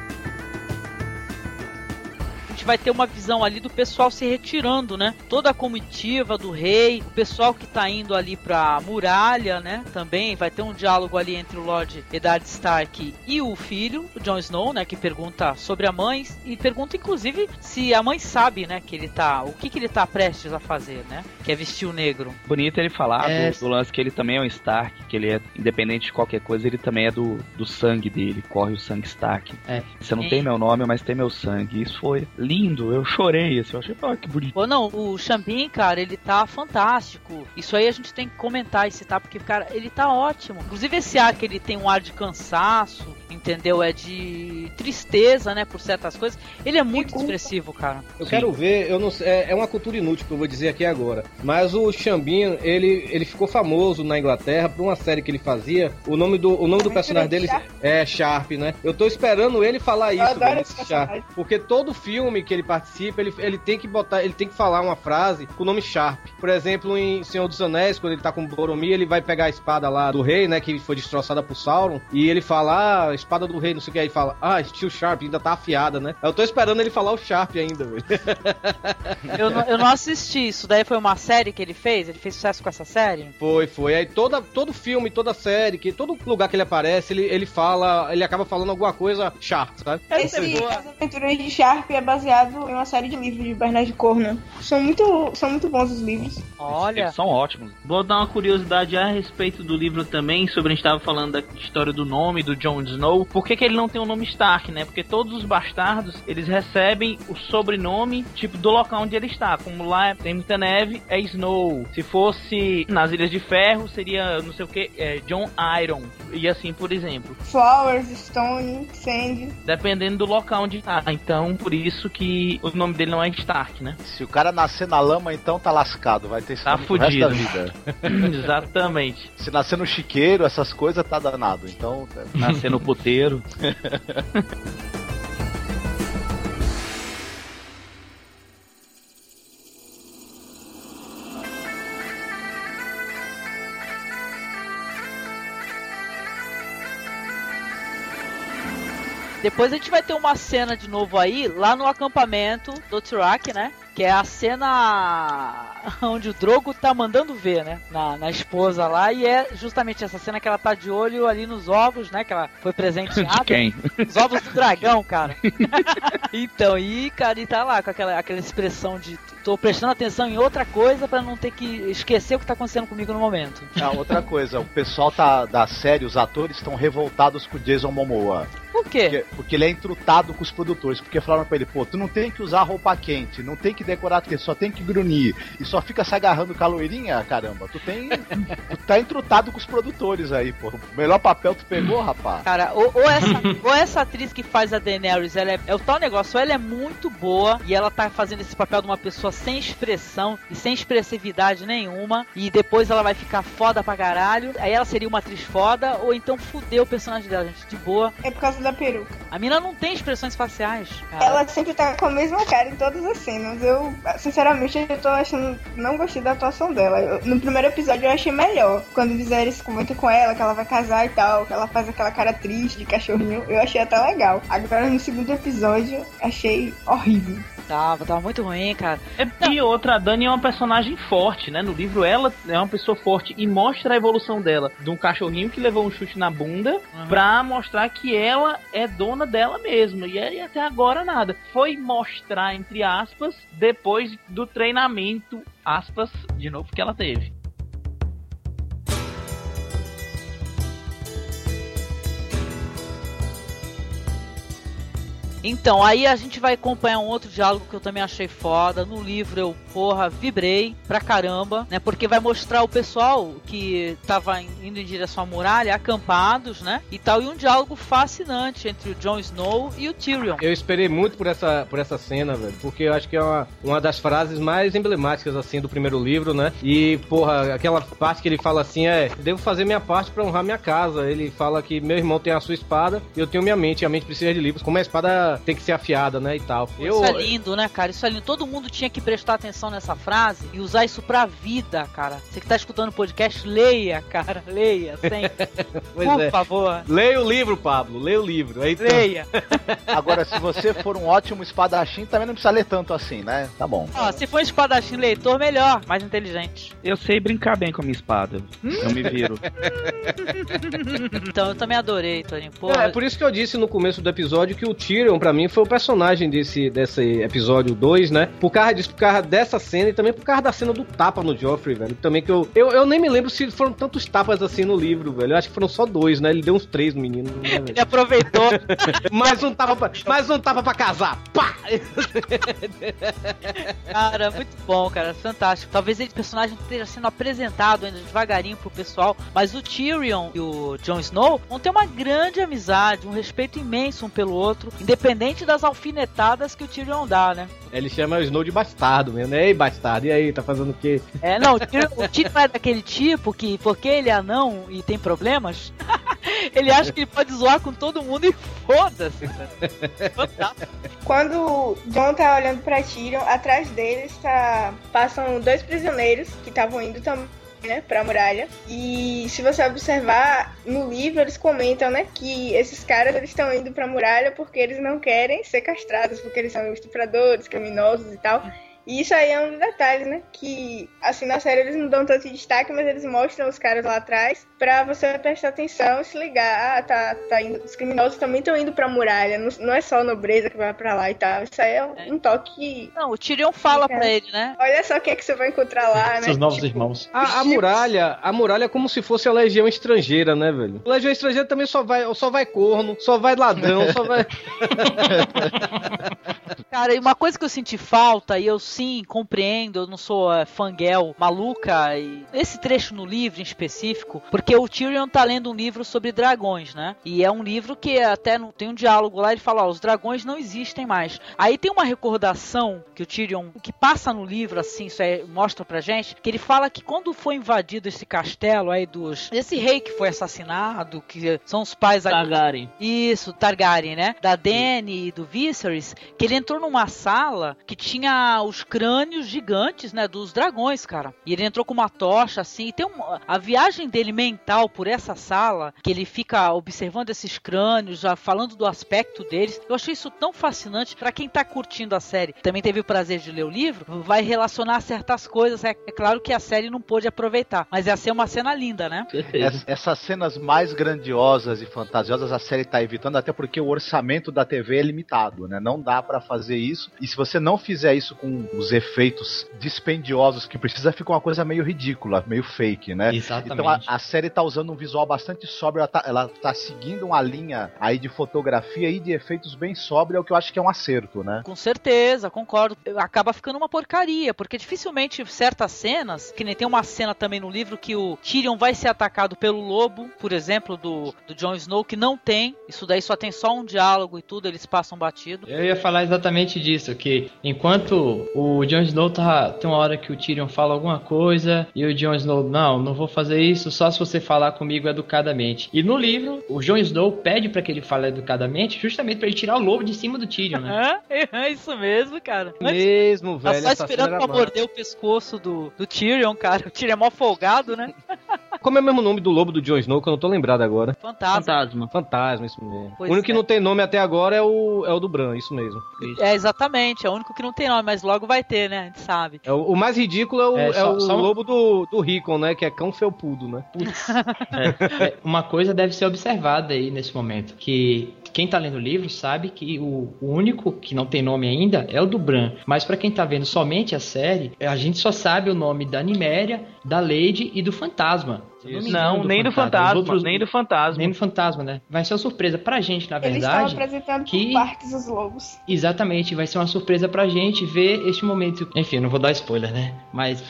B: Vai ter uma visão ali do pessoal se retirando, né? Toda a comitiva do rei, o pessoal que tá indo ali pra muralha, né? Também vai ter um diálogo ali entre o Lord Eddard Stark e o filho, o Jon Snow, né? Que pergunta sobre a mãe e pergunta, inclusive, se a mãe sabe, né? Que ele tá... O que ele tá prestes a fazer, né? Que é vestir o negro.
H: Bonito ele falar do lance que ele também é um Stark, que ele é, independente de qualquer coisa, ele também é do sangue dele, corre o sangue Stark. Você não tem meu nome, mas tem meu sangue. Isso foi lindo, eu chorei, assim, eu achei, que bonito.
B: Pô, não, o Xambin, cara, ele tá fantástico. Isso aí a gente tem que comentar e citar, porque, cara, ele tá ótimo. Inclusive esse ar que ele tem um ar de cansaço, entendeu? É de tristeza, né, por certas coisas. Ele é muito expressivo, cara.
D: Eu quero ver, eu não sei, é uma cultura inútil que eu vou dizer aqui agora, mas o Xambin, ele ficou famoso na Inglaterra por uma série que ele fazia. O nome do personagem dele é Sharp, né? Eu tô esperando ele falar isso, velho, esse Sharp, porque todo filme que ele participa, ele tem que falar uma frase com o nome Sharp. Por exemplo, em Senhor dos Anéis, quando ele tá com o Boromir, ele vai pegar a espada lá do rei, né, que foi destroçada por Sauron, e ele fala, espada do rei, não sei o que, aí fala, Steel Sharp, ainda tá afiada, né? Eu tô esperando ele falar o Sharp ainda, velho.
B: Eu não assisti, isso daí foi uma série que ele fez sucesso com essa série?
D: Foi, aí todo filme, toda série, todo lugar que ele aparece, ele acaba falando alguma coisa Sharp, sabe?
F: As aventuras de Sharp é baseado baseado em uma série de livros de Bernard Cornwell. São muito bons os livros.
B: Olha,
H: Eles são ótimos.
E: Vou dar uma curiosidade a respeito do livro também, sobre a gente estava falando da história do nome do Jon Snow. Por que ele não tem o nome Stark, né? Porque todos os bastardos, eles recebem o sobrenome, tipo, do local onde ele está. Como lá tem muita neve, é Snow. Se fosse nas Ilhas de Ferro, seria, não sei o que, John Iron. E assim, por exemplo.
F: Flowers, Stone, Sand.
E: Dependendo do local onde tá. Então, por isso que o nome dele não é Stark, né?
C: Se o cara nascer na lama, então tá lascado. Vai ter esse
E: Tá
C: nome pro resto da
E: fudido.
C: vida.
E: Exatamente.
C: Se nascer no chiqueiro, essas coisas, tá danado. Então...
H: Nascer no puteiro.
B: depois a gente vai ter uma cena de novo aí, lá no acampamento do Turak, né? Que é a cena onde o Drogo tá mandando ver, né? Na esposa lá. E é justamente essa cena que ela tá de olho ali nos ovos, né? Que ela foi presenteada.
H: De quem?
B: Os ovos do dragão, cara. Então, e cara, e tá lá com aquela expressão de tô prestando atenção em outra coisa pra não ter que esquecer o que tá acontecendo comigo no momento.
C: Ah, outra coisa, o pessoal da série, os atores estão revoltados com o Jason Momoa.
B: Por quê?
C: Porque ele é entrutado com os produtores, porque falaram pra ele, pô, tu não tem que usar roupa quente, não tem que decorar, só tem que grunir, e só fica se agarrando com a loirinha, caramba, tu tá entrutado com os produtores aí, pô, o melhor papel tu pegou, rapaz.
B: Cara, ou essa atriz que faz a Daenerys, ela é o tal negócio, ou ela é muito boa, e ela tá fazendo esse papel de uma pessoa sem expressão, e sem expressividade nenhuma, e depois ela vai ficar foda pra caralho, aí ela seria uma atriz foda, ou então fudeu o personagem dela, gente, de boa.
F: É por causa da peruca.
B: A mina não tem expressões faciais, cara.
F: Ela sempre tá com a mesma cara em todas as cenas. Eu, sinceramente, eu tô achando... Não gostei da atuação dela. No primeiro episódio eu achei melhor. Quando o Viserys comenta com ela, que ela vai casar e tal, que ela faz aquela cara triste de cachorrinho, eu achei até legal. Agora, no segundo episódio, achei horrível.
B: Tava muito ruim, cara.
E: E outra, a Dany é uma personagem forte, né? No livro ela é uma pessoa forte e mostra a evolução dela de um cachorrinho que levou um chute na bunda pra mostrar que ela é dona dela mesma. E aí até agora nada. Foi mostrar, entre aspas, depois do treinamento, aspas, de novo, que ela teve.
B: Então, aí a gente vai acompanhar um outro diálogo que eu também achei foda. No livro eu, vibrei pra caramba, né? Porque vai mostrar o pessoal que tava indo em direção à muralha, acampados, né? E tal, e um diálogo fascinante entre o Jon Snow e o Tyrion.
D: Eu esperei muito por essa cena, velho, porque eu acho que é uma das frases mais emblemáticas, assim, do primeiro livro, né? E, porra, aquela parte que ele fala assim, devo fazer minha parte pra honrar minha casa. Ele fala que meu irmão tem a sua espada e eu tenho minha mente, e a mente precisa de livros. Como a espada tem que ser afiada, né, e tal.
B: Isso é lindo, né, cara? Isso é lindo. Todo mundo tinha que prestar atenção nessa frase e usar isso pra vida, cara. Você que tá escutando o podcast, leia, cara. Leia, sempre. Por favor.
D: Leia o livro, Pablo. Leia o livro. Aí
B: leia.
C: Agora, se você for um ótimo espadachim, também não precisa ler tanto assim, né? Tá bom.
B: Se for um espadachim leitor, melhor. Mais inteligente.
H: Eu sei brincar bem com a minha espada. Eu me viro.
B: Então, eu também adorei, Toninho.
D: É por isso que eu disse no começo do episódio que o Tyrion, pra mim, foi o personagem desse episódio 2, né? Por causa dessa cena e também por causa da cena do tapa no Joffrey, velho. Também que eu nem me lembro se foram tantos tapas assim no livro, velho. Eu acho que foram só 2, né? Ele deu uns 3 no menino. Né,
B: ele aproveitou.
D: mais um tapa pra casar. Pá!
B: Cara, muito bom, cara. Fantástico. Talvez esse personagem esteja sendo apresentado ainda devagarinho pro pessoal, mas o Tyrion e o Jon Snow vão ter uma grande amizade, um respeito imenso um pelo outro, independente das alfinetadas que o Tyrion dá, né?
D: Ele chama o Snow de bastardo mesmo, né? Ei, bastardo, e aí, tá fazendo o quê?
B: Não, o Tyrion é daquele tipo que, porque ele é anão e tem problemas, ele acha que ele pode zoar com todo mundo e foda-se.
F: Quando o Jon tá olhando pra Tyrion, atrás deles passam 2 prisioneiros que estavam indo também, né, pra muralha. E se você observar no livro, eles comentam, né, que esses caras eles estão indo pra muralha porque eles não querem ser castrados, porque eles são estupradores, criminosos e tal. E isso aí é um dos detalhes, né? Que, assim, na série eles não dão tanto destaque, mas eles mostram os caras lá atrás pra você prestar atenção e se ligar. Tá indo, os criminosos também estão indo pra muralha, não é só a nobreza que vai pra lá e tal. Isso aí é um toque...
B: Não, o Tyrion fala pra ele, né?
F: Olha só o que é que você vai encontrar lá, né?
G: Seus novos irmãos.
D: A muralha é como se fosse a legião estrangeira, né, velho? A legião estrangeira também só vai corno, só vai ladrão, só vai...
B: Cara, e uma coisa que eu senti falta, e eu sim compreendo, eu não sou fangirl maluca, e esse trecho no livro em específico, porque o Tyrion tá lendo um livro sobre dragões, né? E é um livro que até tem um diálogo lá, ele fala, os dragões não existem mais. Aí tem uma recordação que o Tyrion, que passa no livro, assim, isso aí mostra pra gente, que ele fala que quando foi invadido esse castelo aí desse rei que foi assassinado, que são os pais...
E: Targaryen.
B: Isso, Targaryen, né? Da Dany e do Viserys, que ele entrou numa sala que tinha os crânios gigantes, né, dos dragões, cara. E ele entrou com uma tocha, assim, e tem a viagem dele mental por essa sala, que ele fica observando esses crânios, já falando do aspecto deles. Eu achei isso tão fascinante. Pra quem tá curtindo a série, também teve o prazer de ler o livro, vai relacionar certas coisas. É claro que a série não pôde aproveitar, mas ia ser uma cena linda, né?
C: Essas cenas mais grandiosas e fantasiosas a série tá evitando, até porque o orçamento da TV é limitado, né? Não dá pra fazer isso. E se você não fizer isso com os efeitos dispendiosos que precisa, fica uma coisa meio ridícula, meio fake, né?
G: Exatamente.
C: Então a série tá usando um visual bastante sóbrio, ela tá seguindo uma linha aí de fotografia e de efeitos bem sóbrio, o que eu acho que é um acerto, né?
B: Com certeza, concordo. Acaba ficando uma porcaria, porque dificilmente certas cenas, que nem tem uma cena também no livro que o Tyrion vai ser atacado pelo lobo, por exemplo, do Jon Snow, que não tem. Isso daí só tem só um diálogo e tudo, eles passam batido.
G: Eu ia falar exatamente disso, que enquanto o Jon Snow tem uma hora que o Tyrion fala alguma coisa e o Jon Snow, não vou fazer isso só se você falar comigo educadamente. E no livro, o Jon Snow pede pra que ele fale educadamente, justamente pra ele tirar o lobo de cima do Tyrion, né?
B: É isso mesmo, cara.
D: Mesmo, velho.
B: Tá só esperando pra morder o pescoço do Tyrion, cara. O Tyrion é mó folgado, né?
D: Como é o mesmo nome do lobo do Jon Snow, que eu não tô lembrado agora?
B: Fantasma,
D: isso mesmo.
B: Pois
D: o único que não tem nome até agora é o do Bran, isso mesmo. Isso.
B: É, exatamente. É o único que não tem nome, mas logo vai ter, né? A gente sabe.
D: O mais ridículo é o lobo do Rickon, né? Que é cão felpudo, né?
G: Uma coisa deve ser observada aí nesse momento, que quem tá lendo o livro sabe que o único que não tem nome ainda é o do Bran. Mas pra quem tá vendo somente a série, a gente só sabe o nome da Nymeria, da Lady e do Fantasma.
E: Não, nem do Fantasma, nem do Fantasma.
G: Nem do Fantasma, né? Vai ser uma surpresa pra gente, na verdade.
F: Eles estão apresentando por partes os lobos.
G: Exatamente, vai ser uma surpresa pra gente ver este momento. Enfim, eu não vou dar spoiler, né? Mas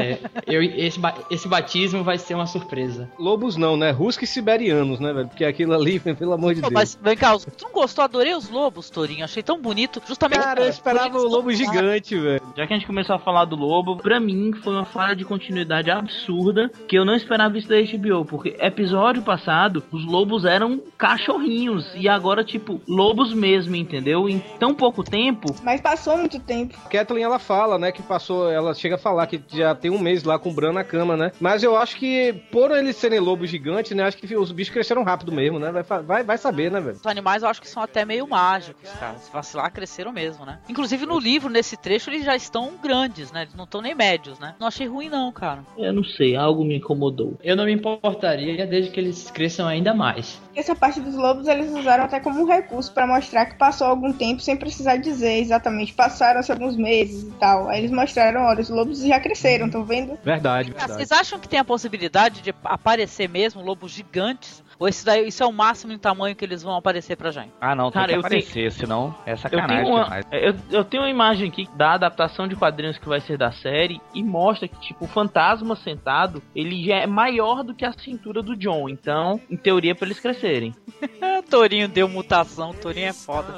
G: esse batismo vai ser uma surpresa.
D: Lobos não, né? Husky siberianos, né, velho? Porque aquilo ali, pelo amor de Deus.
B: Mas vem cá, tu não gostou? Adorei os lobos, Torinho. Achei tão bonito. Justamente.
D: Cara, eu esperava o lobo gigante, velho.
E: Já que a gente começou a falar do lobo, pra mim foi uma falha de continuidade absurda que eu não esperava isso da HBO, porque episódio passado os lobos eram cachorrinhos e agora, tipo, lobos mesmo, entendeu? Em tão pouco tempo.
F: Mas passou muito tempo.
D: Kathleen, ela fala, né, que passou, ela chega a falar que já tem um mês lá com o Bran na cama, né? Mas eu acho que, por eles serem lobos gigantes, né, acho que os bichos cresceram rápido mesmo, né? Vai saber, né, velho?
B: Os animais eu acho que são até meio mágicos, cara. Se vacilar, cresceram mesmo, né? Inclusive no livro, nesse trecho, eles já estão grandes, né? Eles não estão nem médios, né? Não achei ruim não, cara.
E: Eu não sei, algo me incomodou.
G: Eu não me importaria desde que eles cresçam ainda mais.
F: Essa parte dos lobos eles usaram até como um recurso pra mostrar que passou algum tempo sem precisar dizer exatamente. Passaram-se alguns meses e tal. Aí eles mostraram, olha, os lobos já cresceram, estão vendo?
D: Verdade.
B: Vocês acham que tem a possibilidade de aparecer mesmo lobos gigantes? Ou isso é o máximo em tamanho que eles vão aparecer pra gente?
H: Ah, não, tem que aparecer, senão é sacanagem.
E: Eu tenho uma imagem aqui da adaptação de quadrinhos que vai ser da série e mostra que, tipo, o fantasma sentado, ele já é maior do que a cintura do Jon. Então, em teoria, pra eles crescerem.
B: Torinho deu mutação, Torinho é foda.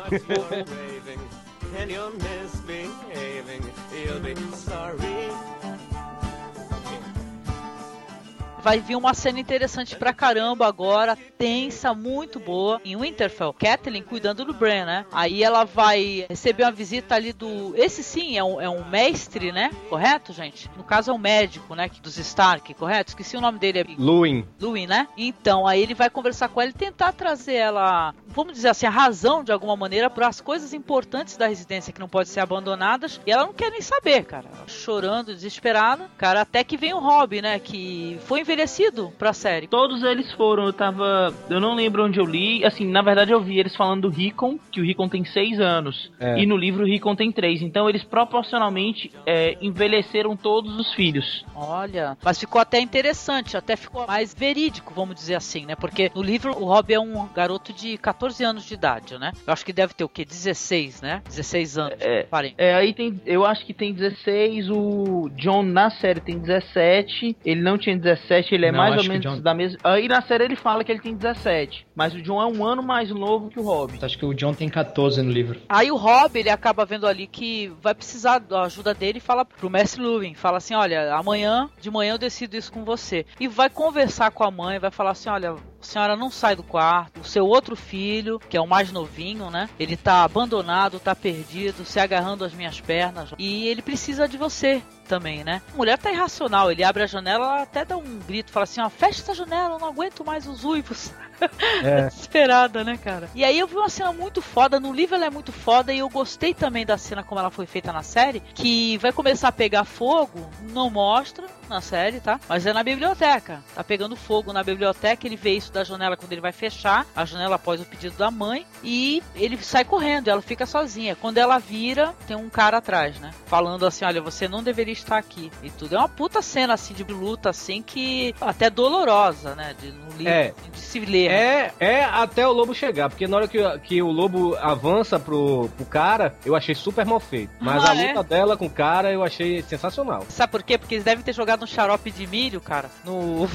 B: vai vir uma cena interessante pra caramba agora, tensa, muito boa, em Winterfell. Catelyn cuidando do Bran, né? Aí ela vai receber uma visita ali do... Esse sim, é um mestre, né? Correto, gente? No caso é um médico, né? Dos Stark, correto? Esqueci o nome dele.
D: Luwin,
B: né? Então, aí ele vai conversar com ela e tentar trazer ela, vamos dizer assim, a razão, de alguma maneira, para as coisas importantes da residência que não podem ser abandonadas. E ela não quer nem saber, cara. Chorando, desesperada. Cara, até que vem o Robb, né? Que foi envelhecido pra série.
E: Todos eles foram, eu não lembro onde eu li, assim, na verdade eu vi eles falando do Rickon, que o Rickon tem 6 anos, e no livro o Rickon tem 3, então eles proporcionalmente envelheceram todos os filhos.
B: Olha, mas ficou até interessante, até ficou mais verídico, vamos dizer assim, né? Porque no livro o Robb é um garoto de 14 anos de idade, né? Eu acho que deve ter o quê? 16, né? 16 anos.
E: Aí tem, eu acho que tem 16, o Jon na série tem 17, ele não tinha 17, ele é não, mais ou menos da mesma... Aí na série ele fala que ele tem 17, mas o Jon é um ano mais novo que o Robb.
G: Acho que o Jon tem 14 no livro.
B: Aí o Robb, ele acaba vendo ali que vai precisar da ajuda dele e fala pro mestre Luwin, fala assim, olha, de manhã eu decido isso com você. E vai conversar com a mãe, vai falar assim, olha, a senhora não sai do quarto, o seu outro filho, que é o mais novinho, né, ele tá abandonado, tá perdido, se agarrando às minhas pernas, e ele precisa de você também, né? A mulher tá irracional, ele abre a janela, ela até dá um grito, fala assim, ó, fecha essa janela, eu não aguento mais os uivos. Desesperada, né, cara? E aí eu vi uma cena muito foda, no livro ela é muito foda, e eu gostei também da cena como ela foi feita na série, que vai começar a pegar fogo, não mostra na série, tá? Mas é na biblioteca, tá pegando fogo na biblioteca, ele vê isso da janela quando ele vai fechar a janela após o pedido da mãe, e ele sai correndo, ela fica sozinha. Quando ela vira, tem um cara atrás, né? Falando assim, olha, você não deveria estar aqui, e tudo. É uma puta cena, assim, de luta, assim, que até dolorosa, né? No livro, de se ler.
D: Até o lobo chegar, porque na hora que o lobo avança pro cara, eu achei super mal feito. Mas a luta dela com o cara, eu achei sensacional.
B: Sabe por quê? Porque eles devem ter jogado um xarope de milho, cara, no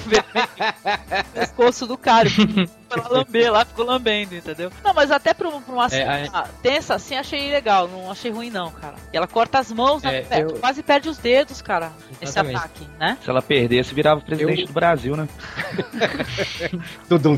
B: pescoço do cara. Pra lamber lá, ficou lambendo, entendeu? Não, mas até pra uma cena tensa assim, achei legal, não achei ruim não, cara. E ela corta as mãos, né? Quase perde os dedos, cara, esse ataque, né?
H: Se ela perdesse, virava presidente do Brasil, né?
D: Tudum.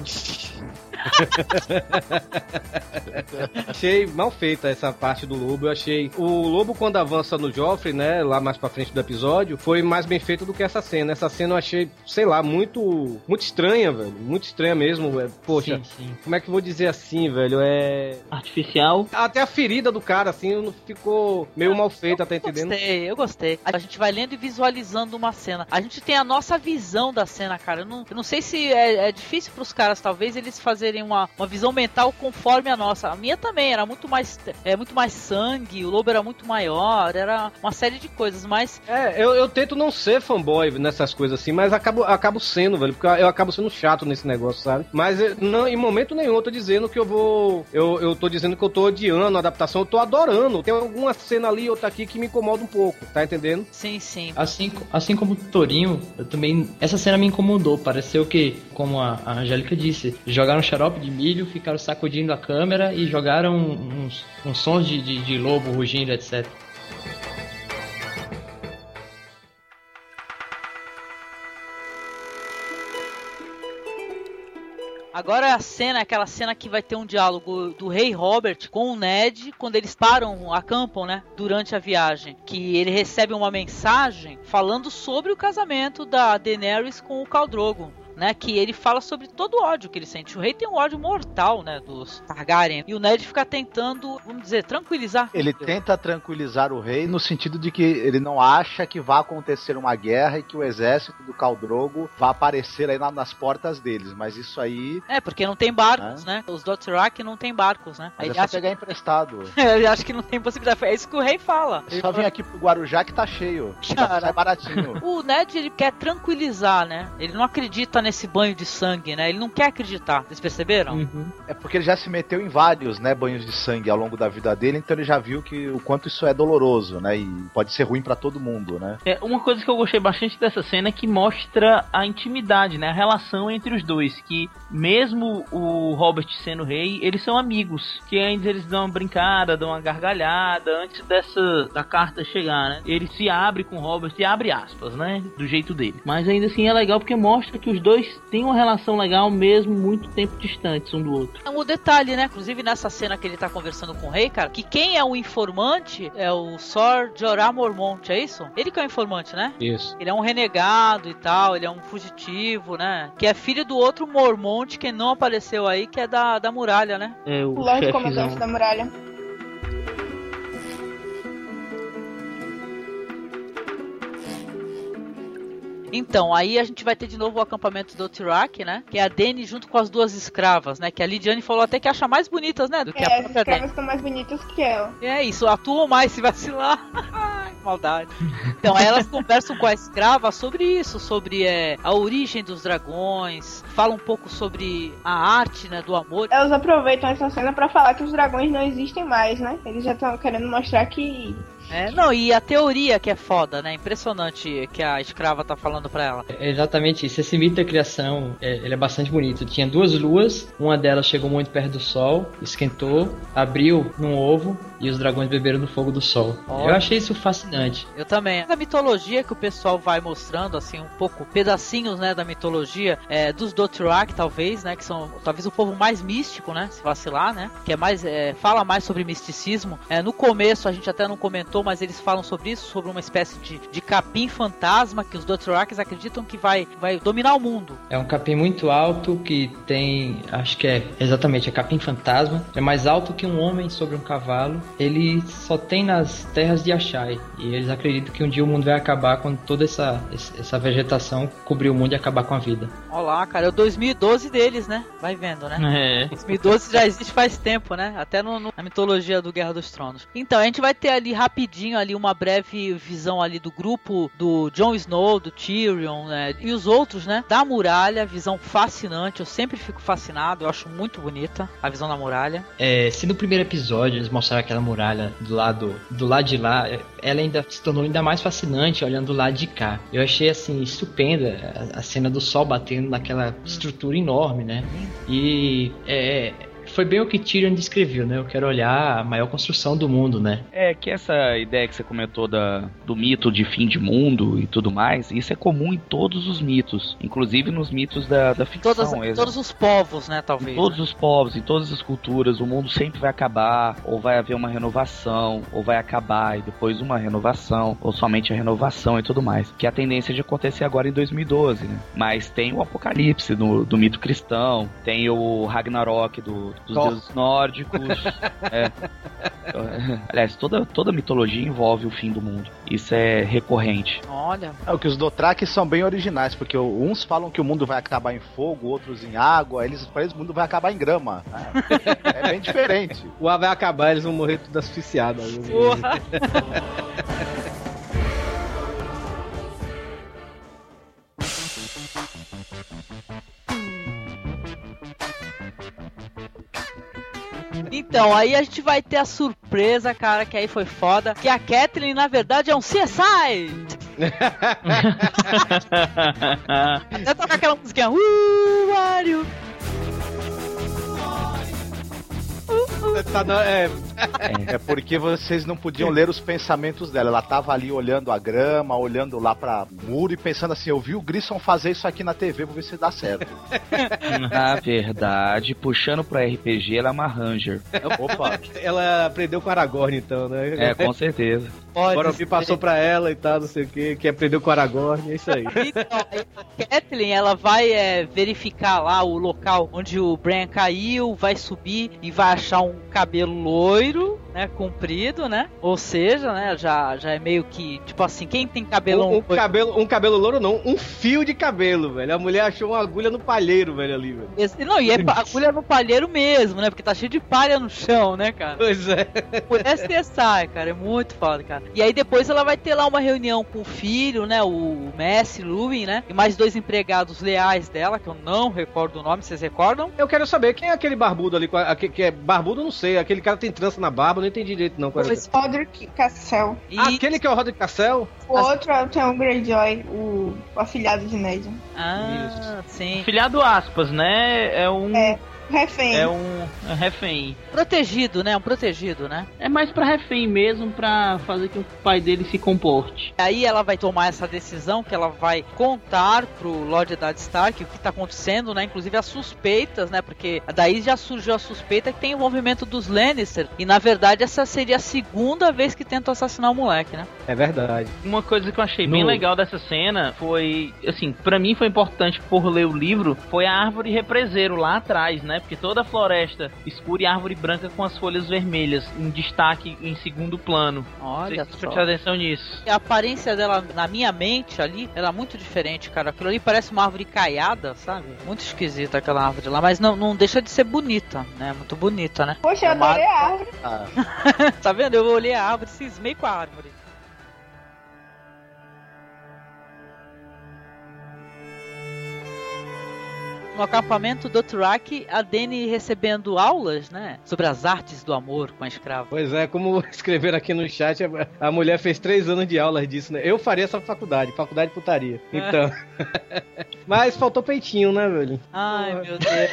D: Achei mal feita essa parte do lobo. Eu achei o lobo quando avança no Joffrey, né, lá mais pra frente do episódio, foi mais bem feito do que essa cena. Essa cena eu achei, sei lá, muito estranha, velho. Muito estranha mesmo. Poxa, sim. Como é que eu vou dizer assim, velho?
E: Artificial.
D: Até a ferida do cara, assim, ficou meio mal feita, tá entendendo?
B: Eu gostei. A gente vai lendo e visualizando uma cena. A gente tem a nossa visão da cena, cara. Eu não sei se é difícil pros caras, talvez, eles fazerem uma visão mental conforme a nossa. A minha também era muito mais sangue, o lobo era muito maior, era uma série de coisas, mas...
D: Eu tento não ser fanboy nessas coisas assim, mas acabo sendo, velho, porque eu acabo sendo chato nesse negócio, sabe? Mas não, em momento nenhum eu tô dizendo que eu tô dizendo que eu tô odiando a adaptação, eu tô adorando. Tem alguma cena ali, outra aqui que me incomoda um pouco, tá entendendo?
B: Sim, sim.
G: Assim como o Torinho, eu também... Essa cena me incomodou, pareceu que, como a Angélica disse, jogaram xarope de milho, ficaram sacudindo a câmera e jogaram uns sons de lobo rugindo, etc.
B: Agora aquela cena que vai ter um diálogo do rei Robert com o Ned, quando eles acampam, né, durante a viagem, que ele recebe uma mensagem falando sobre o casamento da Daenerys com o Khal Drogo. Né, que ele fala sobre todo o ódio que ele sente. O rei tem um ódio mortal, né, dos Targaryen. E o Ned fica tentando, vamos dizer, tranquilizar.
C: Ele tenta tranquilizar o rei no sentido de que ele não acha que vai acontecer uma guerra e que o exército do Khal Drogo vai aparecer aí nas portas deles. Mas isso aí...
B: porque não tem barcos, né? Os Dothraki não tem barcos, né?
C: Mas é só pegar emprestado.
B: Ele acha que não tem possibilidade. É isso que o rei fala.
C: Só vem aqui pro Guarujá que tá cheio. Sai baratinho.
B: O Ned, ele quer tranquilizar, né? Ele não acredita nesse banho de sangue, né? Ele não quer acreditar. Vocês perceberam?
C: É porque ele já se meteu em vários, né, banhos de sangue ao longo da vida dele, então ele já viu que o quanto isso é doloroso, né? E pode ser ruim pra todo mundo, né?
E: Uma coisa que eu gostei bastante dessa cena é que mostra a intimidade, né? A relação entre os dois, que mesmo o Robert sendo rei, eles são amigos, que antes eles dão uma brincada, dão uma gargalhada antes da carta chegar, né? Ele se abre com o Robert e abre aspas, né? Do jeito dele. Mas ainda assim é legal porque mostra que os dois têm uma relação legal mesmo muito tempo distantes um do outro.
B: Um detalhe, né? Inclusive nessa cena que ele tá conversando com o rei, cara, que quem é o informante é o Sor Jorah Mormont, é isso? Ele que é o informante, né?
D: Isso.
B: Ele é um renegado e tal, ele é um fugitivo, né? Que é filho do outro Mormont que não apareceu aí, que é da muralha, né?
E: É o
F: Lorde Comandante da Muralha.
B: Então, aí a gente vai ter de novo o acampamento do Dothraki, né? Que é a Dany junto com as duas escravas, né? Que a Lidiane falou até que acha mais bonitas, né? Do que a
F: As
B: própria
F: escravas
B: Dany.
F: estão mais bonitas que ela.
B: É isso, atuam mais se vacilar. Ai, maldade. Então, aí elas conversam com a escrava sobre isso, sobre a origem dos dragões, falam um pouco sobre a arte, né, do amor.
F: Elas aproveitam essa cena pra falar que os dragões não existem mais, né? Eles já estão querendo mostrar que...
B: Não, e a teoria que é foda, né? Impressionante que a escrava tá falando pra ela.
G: É exatamente isso. Esse mito da criação, ele é bastante bonito. Tinha duas luas, uma delas chegou muito perto do sol, esquentou, abriu num ovo e os dragões beberam do fogo do sol.
B: Oh.
G: Eu achei isso fascinante.
B: Eu também. A mitologia que o pessoal vai mostrando, assim, um pouco, pedacinhos, né, da mitologia dos Dothraki, talvez, né, que são talvez o povo mais místico, né, se vacilar, né, que é mais, fala mais sobre misticismo. No começo, a gente até não comentou, mas eles falam sobre isso, sobre uma espécie de capim fantasma que os Dothrakis acreditam que vai dominar o mundo.
G: É um capim muito alto que tem, acho que é exatamente, é capim fantasma. É mais alto que um homem sobre um cavalo. Ele só tem nas terras de Ashai. E eles acreditam que um dia o mundo vai acabar quando toda essa vegetação cobrir o mundo e acabar com a vida.
B: Olha lá, cara, é o 2012 deles, né? Vai vendo, né? 2012 já existe faz tempo, né? Até na mitologia do Guerra dos Tronos. Então, a gente vai ter ali rapidinho ali uma breve visão ali do grupo do Jon Snow, do Tyrion, né? E os outros, né? Da muralha, visão fascinante. Eu sempre fico fascinado, eu acho muito bonita a visão da muralha.
G: Se no primeiro episódio eles mostraram aquela muralha do lado de lá, ela ainda se tornou ainda mais fascinante olhando do lado de cá. Eu achei assim estupenda a cena do sol batendo naquela estrutura enorme, né? E foi bem o que Tyrion descreveu, né? Eu quero olhar a maior construção do mundo, né?
H: É que essa ideia que você comentou do mito de fim de mundo e tudo mais, isso é comum em todos os mitos, inclusive nos mitos da ficção.
B: Todos os povos, né, talvez.
H: Em todos os povos, em todas as culturas, o mundo sempre vai acabar, ou vai haver uma renovação, ou vai acabar e depois uma renovação, ou somente a renovação e tudo mais. Que é a tendência de acontecer agora em 2012, né? Mas tem o apocalipse do mito cristão, tem o Ragnarok dos deuses nórdicos. Aliás, toda mitologia envolve o fim do mundo. Isso é recorrente.
B: Olha.
C: É o que os Dothraki são bem originais, porque uns falam que o mundo vai acabar em fogo, outros em água, para eles o mundo vai acabar em grama. É bem diferente.
D: O ar vai acabar, eles vão morrer tudo asfixiados.
B: Porra. Então, aí a gente vai ter a surpresa, cara, que aí foi foda, que a Catelyn, na verdade, é um CSI! Até tocar aquela musiquinha, Mario!
C: É porque vocês não podiam ler os pensamentos dela. Ela tava ali olhando a grama, olhando lá pra muro e pensando assim, eu vi o Grissom fazer isso aqui na TV, vou ver se dá certo.
H: Na verdade, puxando pro RPG, ela é uma Ranger.
C: Opa!
D: Ela aprendeu com Aragorn, então, né?
H: Com certeza.
D: Borofi passou pra ela e tal, não sei o que aprendeu com Aragorn, é isso aí.
B: Então, a Catelyn, ela vai verificar lá o local onde o Bran caiu, vai subir e vai achar um cabelo loiro né, comprido, né? Ou seja, né, já é meio que, tipo assim, quem tem cabelão...
D: Um cabelo louro não, um fio de cabelo, velho. A mulher achou uma agulha no palheiro, velho, ali, velho.
B: Não, e é agulha no palheiro mesmo, né? Porque tá cheio de palha no chão, né, cara?
D: Pois é.
B: Mulher CSI, cara, é muito foda, cara. E aí depois ela vai ter lá uma reunião com o filho, né, o Messi, Lubin, né? E mais 2 empregados leais dela, que eu não recordo o nome, vocês recordam?
D: Eu quero saber, quem é aquele barbudo ali, que é barbudo, eu não sei, aquele cara tem trança na barba, eu não entendi direito não.
F: O Roderick Cassel.
D: Aquele que é o Roderick Cassel?
F: O outro é o Theon Greyjoy, o afilhado de Ned.
B: Ah, sim.
E: Afilhado aspas, né? É um...
F: refém.
E: É um refém.
B: Protegido, né? Um protegido, né?
E: É mais pra refém mesmo, pra fazer com que o pai dele se comporte.
B: Aí ela vai tomar essa decisão que ela vai contar pro Lord Eddard Stark o que tá acontecendo, né? Inclusive as suspeitas, né? Porque daí já surgiu a suspeita que tem envolvimento dos Lannister. E na verdade essa seria a segunda vez que tentam assassinar o moleque, né?
D: É verdade.
E: Uma coisa que eu achei bem legal dessa cena foi, assim, pra mim foi importante por ler o livro, foi a árvore represeiro lá atrás, né? Porque toda a floresta escura e árvore branca com as folhas vermelhas em destaque em segundo plano.
B: Olha
E: só.
B: só.
E: Preste atenção nisso.
B: A aparência dela, na minha mente ali, ela é muito diferente, cara. Aquilo ali parece uma árvore caiada, sabe? Muito esquisita aquela árvore lá, mas não deixa de ser bonita, né? Muito bonita, né?
F: Poxa, eu adorei a árvore.
B: Tá vendo? Eu olhei a árvore e cismei com a árvore. No acampamento do Dothraki, a Dany recebendo aulas, né, sobre as artes do amor com a escrava.
D: Pois é, como escreveram aqui no chat, a mulher fez 3 anos de aulas disso, né? Eu faria essa faculdade de putaria. Então. Mas faltou peitinho, né, velho?
B: Ai, meu Deus.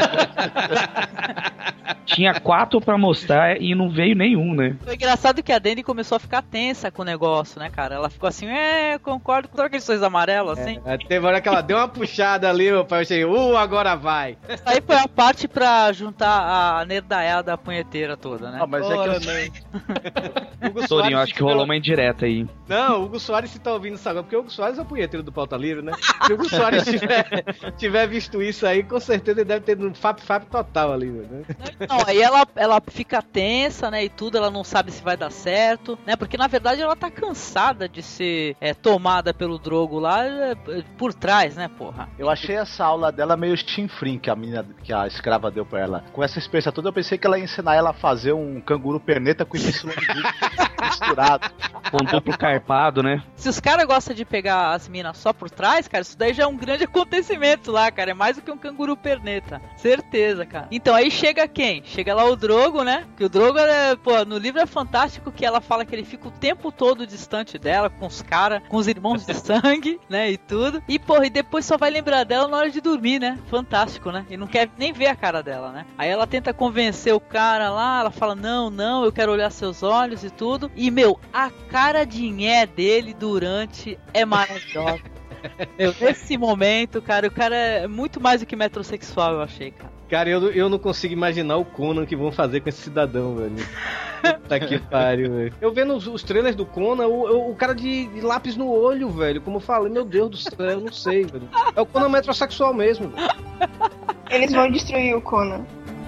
H: Tinha 4 pra mostrar e não veio nenhum, né?
B: Foi engraçado que a Dany começou a ficar tensa com o negócio, né, cara? Ela ficou assim, concordo com aqueles sonhos amarelos, assim.
D: Teve hora que ela deu uma puxada ali, meu pai, eu cheguei, agora vai.
B: Aí foi a parte pra juntar a nerdaiada punheteira toda, né?
C: Não, mas
D: Hugo
H: Torinho, acho que rolou uma indireta aí.
D: Não, o Hugo Soares se tá ouvindo isso agora, porque o Hugo Soares é o punheteiro do Pauta Livre, né? Se o Hugo Soares tiver visto isso aí, com certeza ele deve ter um fap total ali, né?
B: Não, aí ela fica tensa, né, e tudo, ela não sabe se vai dar certo, né, porque na verdade ela tá cansada de ser tomada pelo Drogo lá por trás, né, porra.
C: Eu achei essa aula dela meio chinfrim que a escrava deu pra ela. Com essa experiência toda, eu pensei que ela ia ensinar ela a fazer um canguru perneta com início misturado.
H: Com duplo carpado, né?
B: Se os caras gostam de pegar as minas só por trás, cara, isso daí já é um grande acontecimento lá, cara. É mais do que um canguru perneta. Certeza, cara. Então aí chega quem? Chega lá o Drogo, né? Que o Drogo, no livro é fantástico que ela fala que ele fica o tempo todo distante dela, com os caras, com os irmãos de sangue, né? E tudo. E, porra, e depois só vai lembrar dela na hora de dormir, né? Fantástico, né? E não quer nem ver a cara dela, né? Aí ela tenta convencer o cara lá, ela fala, não, eu quero olhar seus olhos e tudo. E, a cara de nhé dele durante é maravilhosa. Nesse momento, cara, o cara é muito mais do que metrosexual, eu achei, cara.
D: Cara, eu não consigo imaginar o Conan que vão fazer com esse cidadão, velho. Puta que pariu, velho. Eu vendo os trailers do Conan, o cara de lápis no olho, velho. Como eu falei, meu Deus do céu, eu não sei, velho. É o Conan metrosexual mesmo, velho.
F: Eles vão destruir o Conan.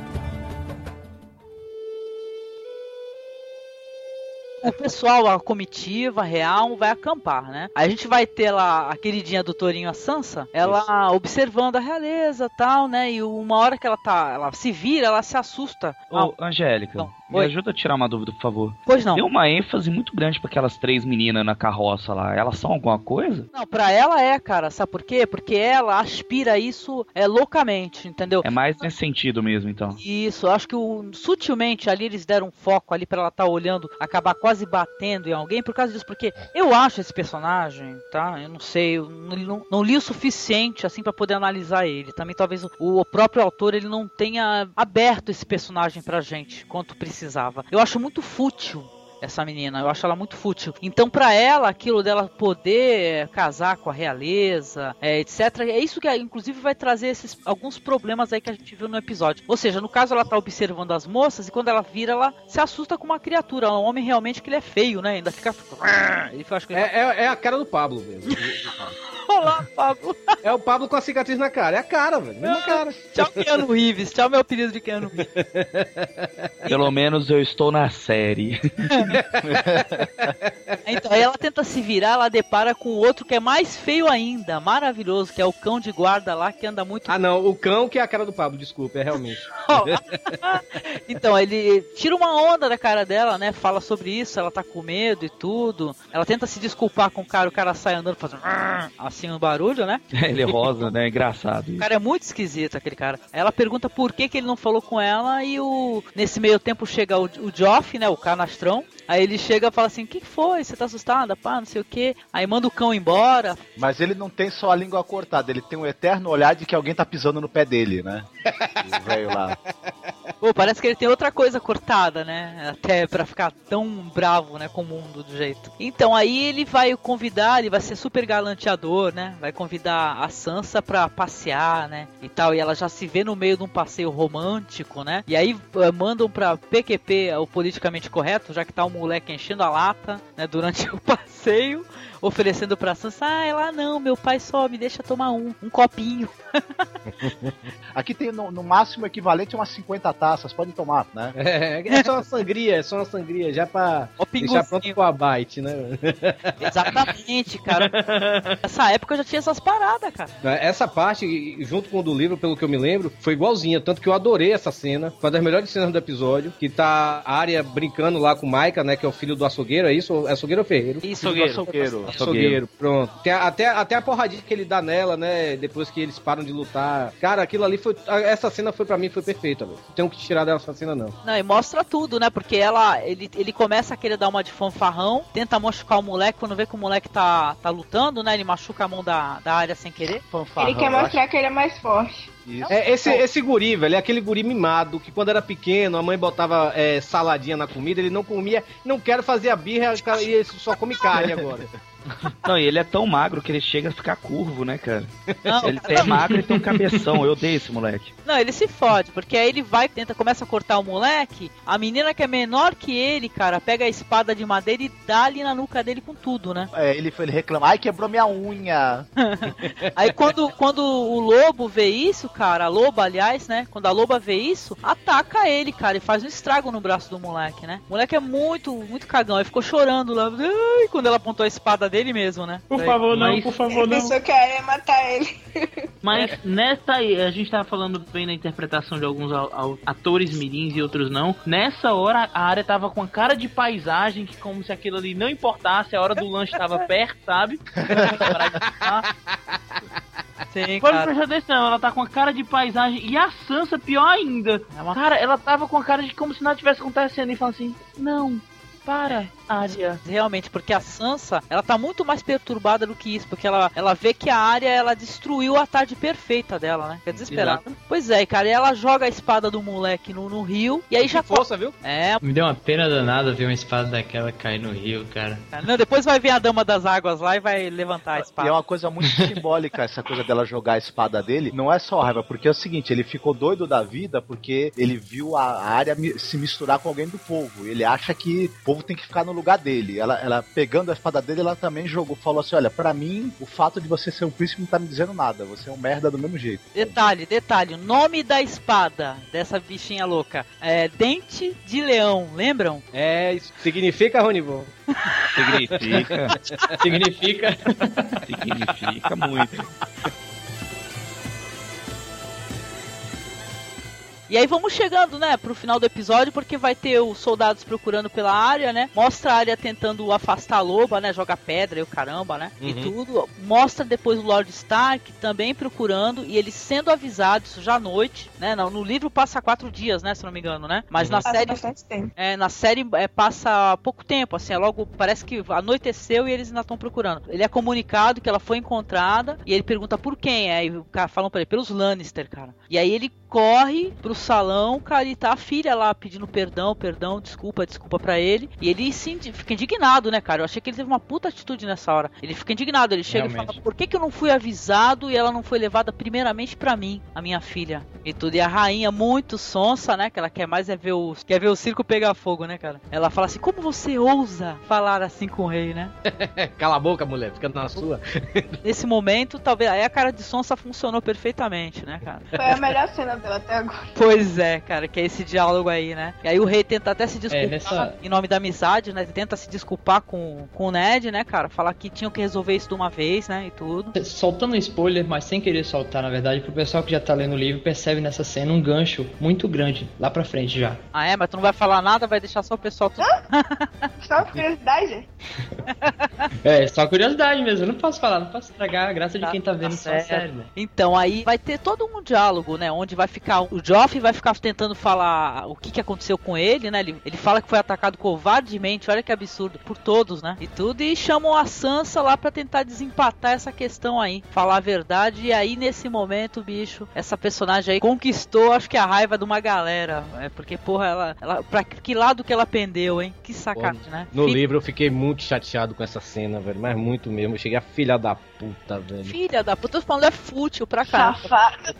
B: O pessoal, a comitiva real, vai acampar, né? Aí a gente vai ter lá a queridinha do Torinho, a Sansa, ela observando a realeza e tal, né? E uma hora que ela se vira, ela se assusta.
H: Ô, Angélica, me ajuda a tirar uma dúvida, por favor.
B: Pois não.
H: Deu uma ênfase muito grande pra aquelas 3 meninas na carroça lá. Elas são alguma coisa?
B: Não, pra ela cara. Sabe por quê? Porque ela aspira isso loucamente, entendeu?
H: É mais nesse sentido mesmo, então.
B: Isso, eu acho que sutilmente ali eles deram um foco ali pra ela estar olhando, acabar quase batendo em alguém por causa disso, porque eu acho esse personagem, tá? Eu não sei, eu não li o suficiente assim pra poder analisar ele. Também talvez o próprio autor ele não tenha aberto esse personagem pra gente quanto precisava. Eu acho muito fútil essa menina, eu acho ela muito fútil. Então pra ela, aquilo dela poder casar com a realeza, etc, é isso que inclusive vai trazer alguns problemas aí que a gente viu no episódio. Ou seja, no caso ela tá observando as moças e quando ela vira, ela se assusta com uma criatura, um homem realmente que ele é feio, né? Ainda fica... Ele fica, acho que
D: é a cara do Pablo mesmo.
B: Olá, Pablo.
D: É o Pablo com a cicatriz na cara. É a cara, velho. Mesma cara.
B: Tchau, Keanu Reeves. Tchau, meu apelido de Keanu Reeves.
H: Pelo menos eu estou na série.
B: Então, aí ela tenta se virar, ela depara com outro que é mais feio ainda, maravilhoso, que é o cão de guarda lá, que anda muito...
D: Ah, não. O cão que é a cara do Pablo, desculpa. É realmente.
B: Então, ele tira uma onda da cara dela, né? Fala sobre isso, ela tá com medo e tudo. Ela tenta se desculpar com o cara sai andando fazendo assim um barulho, né?
H: Ele é rosa, né? Engraçado.
B: O cara é muito esquisito, aquele cara. Aí ela pergunta por que ele não falou com ela e nesse meio tempo chega o Joff, né? O canastrão. Aí ele chega e fala assim, o que foi? Você tá assustada? Pá, não sei o que. Aí manda o cão embora.
C: Mas ele não tem só a língua cortada, ele tem um eterno olhar de que alguém tá pisando no pé dele, né? O velho lá.
B: Pô, parece que ele tem outra coisa cortada, né? Até pra ficar tão bravo, né? Com o mundo do jeito. Então, aí ele vai convidar, ele vai ser super galanteador, né? Vai convidar a Sansa pra passear, né? E tal, e ela já se vê no meio de um passeio romântico, né? E aí mandam pra PQP, o politicamente correto, já que tá o moleque enchendo a lata, né? Durante o passeio, oferecendo pra Sansa, lá não, meu pai só me deixa tomar um copinho.
C: Aqui tem no máximo equivalente a umas 50 taças, pode tomar, né?
D: É só uma sangria, já pra deixar pronto pro abate, né?
B: Exatamente, cara. Nessa época eu já tinha essas paradas, cara.
D: Essa parte, junto com o do livro, pelo que eu me lembro, foi igualzinha, tanto que eu adorei essa cena, foi uma das melhores cenas do episódio, que tá a Arya brincando lá com o Maika, né, que é o filho do açougueiro, é isso? É açougueiro ou ferreiro?
B: Isso,
D: açougueiro, pronto. Tem até a porradinha que ele dá nela, né, depois que eles param de lutar. Cara, aquilo ali foi... Essa cena foi pra mim, foi perfeita, velho. Não tenho que tirar dessa cena, não.
B: Não, e mostra tudo, né, porque ele começa a querer dar uma de fanfarrão, tenta machucar o moleque, quando vê que o moleque tá lutando, né, ele machuca a mão da Arya sem querer.
C: Fanfarrão,
F: ele quer mostrar que ele é mais forte.
C: Isso.
D: Esse guri, velho, é aquele guri mimado, que quando era pequeno, a mãe botava saladinha na comida, ele não comia, não quero fazer a birra, e ele só come carne agora.
H: Não, e ele é tão magro que ele chega a ficar curvo, né, cara? Não. Ele é magro e tem um cabeção, eu odeio esse moleque.
B: Não, ele se fode, porque aí ele começa a cortar o moleque, a menina que é menor que ele, cara, pega a espada de madeira e dá ali na nuca dele com tudo, né?
C: Ele reclama, ai, quebrou minha unha.
B: Aí quando o lobo vê isso, cara, a loba, aliás, né, quando a loba vê isso, ataca ele, cara, e faz um estrago no braço do moleque, né? O moleque é muito, muito cagão, ele ficou chorando lá, quando ela apontou a espada dele mesmo, né?
E: Por favor, não. Ele
F: pensou que a Arya ia matar ele.
E: Mas nessa aí, a gente tava falando bem da interpretação de alguns atores mirins e outros não. Nessa hora, a Arya tava com a cara de paisagem, que como se aquilo ali não importasse, a hora do lanche tava perto, sabe? Sim, pode prestar atenção, ela tá com a cara de paisagem. E a Sansa, pior ainda. Cara, ela tava com a cara de como se nada tivesse acontecendo e fala assim, não... Para, Arya.
B: Realmente, porque a Sansa, ela tá muito mais perturbada do que isso, porque ela vê que a Arya, ela destruiu a tarde perfeita dela, né? Fica desesperada. Exato. Pois é, cara, e ela joga a espada do moleque no rio, e aí já...
D: força, viu?
G: Me deu uma pena danada ver uma espada daquela cair no rio, cara.
B: Não, depois vai vir a Dama das Águas lá e vai levantar a espada.
C: E é uma coisa muito simbólica essa coisa dela jogar a espada dele. Não é só raiva, porque é o seguinte, ele ficou doido da vida porque ele viu a Arya se misturar com alguém do povo. Ele acha que o povo tem que ficar no lugar dele. Ela pegando a espada dele, ela também falou assim, olha, pra mim, o fato de você ser um príncipe não tá me dizendo nada, você é um merda do mesmo jeito.
B: Detalhe, o nome da espada dessa bichinha louca é Dente de Leão, lembram?
D: Isso significa, Ronivon?
H: Significa muito.
B: E aí vamos chegando, né, pro final do episódio, porque vai ter os soldados procurando pela Arya, né? Mostra a Arya tentando afastar a loba, né? Joga pedra e o caramba, né? E tudo. Mostra depois o Lord Stark também procurando e eles sendo avisados já à noite, né? No livro passa 4 dias, né? Se não me engano, né? Mas na série... na série passa pouco tempo, assim, logo parece que anoiteceu e eles ainda estão procurando. Ele é comunicado que ela foi encontrada e ele pergunta por quem. Aí o cara falam pra ele, pelos Lannister, cara. E aí ele corre pro salão, cara, e tá a filha lá pedindo perdão, desculpa pra ele. E ele fica indignado, né, cara? Eu achei que ele teve uma puta atitude nessa hora. Ele fica indignado, ele chega e fala, por que eu não fui avisado e ela não foi levada primeiramente pra mim, a minha filha? E tudo. E a rainha muito sonsa, né? Que ela quer mais ver o circo pegar fogo, né, cara? Ela fala assim, como você ousa falar assim com o rei, né?
D: Cala a boca, mulher, fica na sua.
B: Nesse momento, talvez, aí a cara de sonsa funcionou perfeitamente, né, cara?
F: Foi a melhor cena dela até agora.
B: Pois é, cara, que é esse diálogo aí, né? E aí o rei tenta até se desculpar em nome da amizade, né? Tenta se desculpar com o Ned, né, cara? Falar que tinham que resolver isso de uma vez, né? E tudo.
G: Soltando um spoiler, mas sem querer soltar, na verdade, pro pessoal que já tá lendo o livro, percebe nessa cena um gancho muito grande, lá pra frente já.
B: Ah, é? Mas tu não vai falar nada, vai deixar só o pessoal tudo...
F: Só curiosidade?
G: É, só curiosidade mesmo, eu não posso falar, não posso estragar a graça de quem tá vendo só a série, né?
B: Então, aí vai ter todo um diálogo, né? Onde vai ficar... O Joffrey vai ficar tentando falar o que aconteceu com ele, né? Ele fala que foi atacado covardemente, olha que absurdo, por todos, né? E tudo, e chamam a Sansa lá pra tentar desempatar essa questão aí, falar a verdade, e aí nesse momento, bicho, essa personagem aí conquistou, acho que a raiva de uma galera, porque, porra, ela pra que lado que ela pendeu, hein? Que sacanagem, né?
D: No livro eu fiquei muito chateado com essa cena, velho, mas muito mesmo, eu cheguei a filha da puta, velho.
B: Filha da puta, eu tô falando, é fútil pra cá.
F: Safado.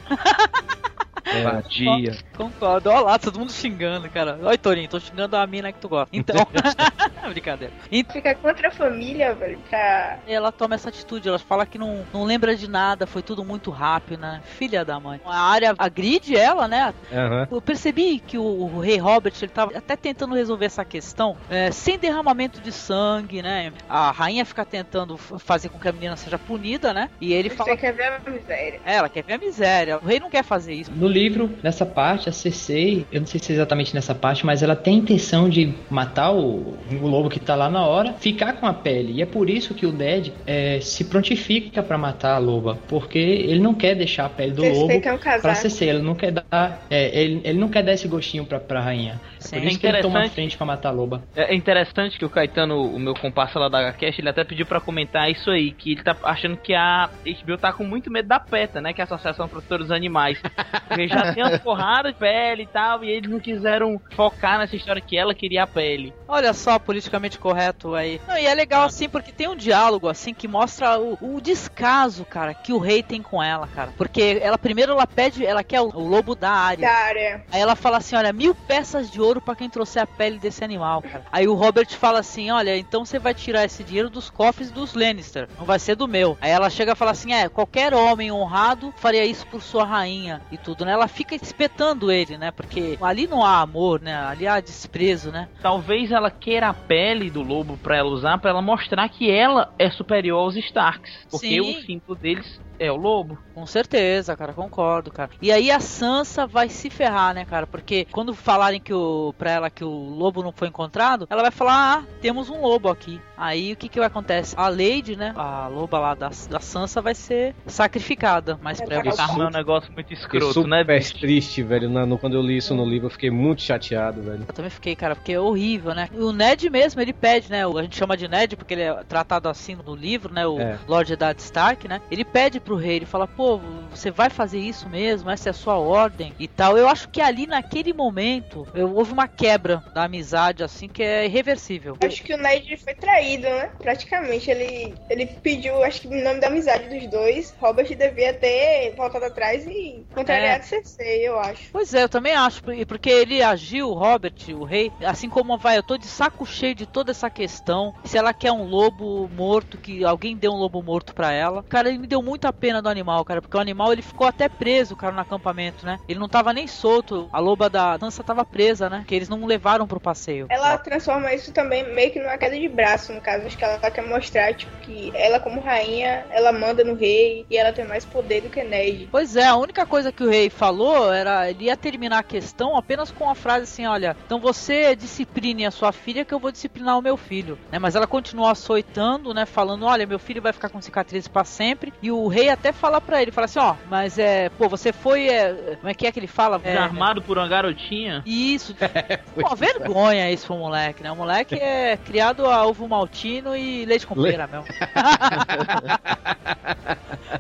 H: Vadia.
B: Concordo, olha lá, todo mundo xingando, cara. Oi, Torinho, tô xingando a mina que tu gosta. Então, brincadeira.
F: Fica contra a família, velho, pra...
B: Ela toma essa atitude, ela fala que não lembra de nada, foi tudo muito rápido, né? Filha da mãe. A área agride ela, né?
D: Uhum.
B: Eu percebi que o rei Robert, ele tava até tentando resolver essa questão sem derramamento de sangue, né? A rainha fica tentando fazer com que a menina seja punida, né? E ele fala...
F: Você quer ver a miséria.
B: Ela quer ver a miséria. O rei não quer fazer isso.
G: No livro, nessa parte, a Cersei, eu não sei se é exatamente nessa parte, mas ela tem a intenção de matar o lobo que tá lá na hora, ficar com a pele. E é por isso que o Ned se prontifica pra matar a loba, porque ele não quer deixar a pele do lobo pra Cersei. Ele não quer dar, ele não quer dar esse gostinho pra rainha.
B: Sim.
G: Por isso que ele toma a frente pra matar a loba.
H: É interessante que o Caetano, o meu comparsa lá da HCast, ele até pediu pra comentar isso aí, que ele tá achando que a HBO tá com muito medo da PETA, né, que é a Associação Protetores dos Animais. Porque já tem umas porradas de pele e tal, e eles não quiseram focar nessa história que ela queria a pele.
B: Olha só, politicamente correto aí. Não, e é legal assim, porque tem um diálogo assim que mostra o descaso, cara, que o rei tem com ela, cara. Porque ela primeiro ela quer o lobo da área. Aí ela fala assim, olha, 1000 peças de ouro pra quem trouxer a pele desse animal, cara. Aí o Robert fala assim, olha, então você vai tirar esse dinheiro dos cofres dos Lannister, não vai ser do meu. Aí ela chega e fala assim, qualquer homem honrado faria isso por sua rainha e tudo, né? Ela fica espetando ele, né? Porque ali não há amor, né? Ali há desprezo, né?
H: Talvez ela queira a pele do lobo pra ela usar, pra ela mostrar que ela é superior aos Starks. Porque
B: Sim.
H: o símbolo deles é o lobo.
B: Com certeza, cara, concordo, cara. E aí a Sansa vai se ferrar, né, cara? Porque quando falarem pra ela que o lobo não foi encontrado, ela vai falar, temos um lobo aqui. Aí o que acontece? A Lady, né, a loba lá da Sansa vai ser sacrificada. Mas pra ela...
H: Karma é um negócio muito escroto,
D: super
H: né, bicho?
D: triste, velho. Quando eu li isso no livro, eu fiquei muito chateado, velho.
B: Eu também fiquei, cara, porque é horrível, né? O Ned mesmo, ele pede, né? A gente chama de Ned porque ele é tratado assim no livro, né? O Lord Eddard Stark, né? Ele pede pro rei, ele fala, pô, você vai fazer isso mesmo? Essa é a sua ordem e tal. Eu acho que ali, naquele momento, houve uma quebra da amizade, assim, que é irreversível.
F: Acho que o Ned foi traído, né? Praticamente, ele pediu, acho que em nome da amizade dos dois, Robert devia ter voltado atrás e contrariado Cersei, eu acho.
B: Pois é, eu também acho, porque ele agiu, o Robert, o rei, assim como eu tô de saco cheio de toda essa questão, se ela quer um lobo morto, que alguém deu um lobo morto pra ela. Cara, ele me deu muita pena do animal, cara, porque o animal, ele ficou até preso, cara, no acampamento, né? Ele não tava nem solto, a loba da Sansa tava presa, né? Que eles não levaram pro passeio.
F: Ela transforma isso também meio que numa queda de braço, no caso, acho que ela quer mostrar, tipo, que ela como rainha, ela manda no rei e ela tem mais poder do que Ned.
B: Pois é, a única coisa que o rei falou era, ele ia terminar a questão apenas com a frase assim, olha, então você discipline a sua filha que eu vou disciplinar o meu filho, né? Mas ela continuou açoitando, né? Falando, olha, meu filho vai ficar com cicatrizes pra sempre, e o rei até fala pra ele, fala assim, ó, mas você foi, como é que ele fala?
H: Armado por uma garotinha.
B: Isso. Pô, vergonha isso pro moleque, né? O moleque é criado a ovo maltino e leite com pera, meu.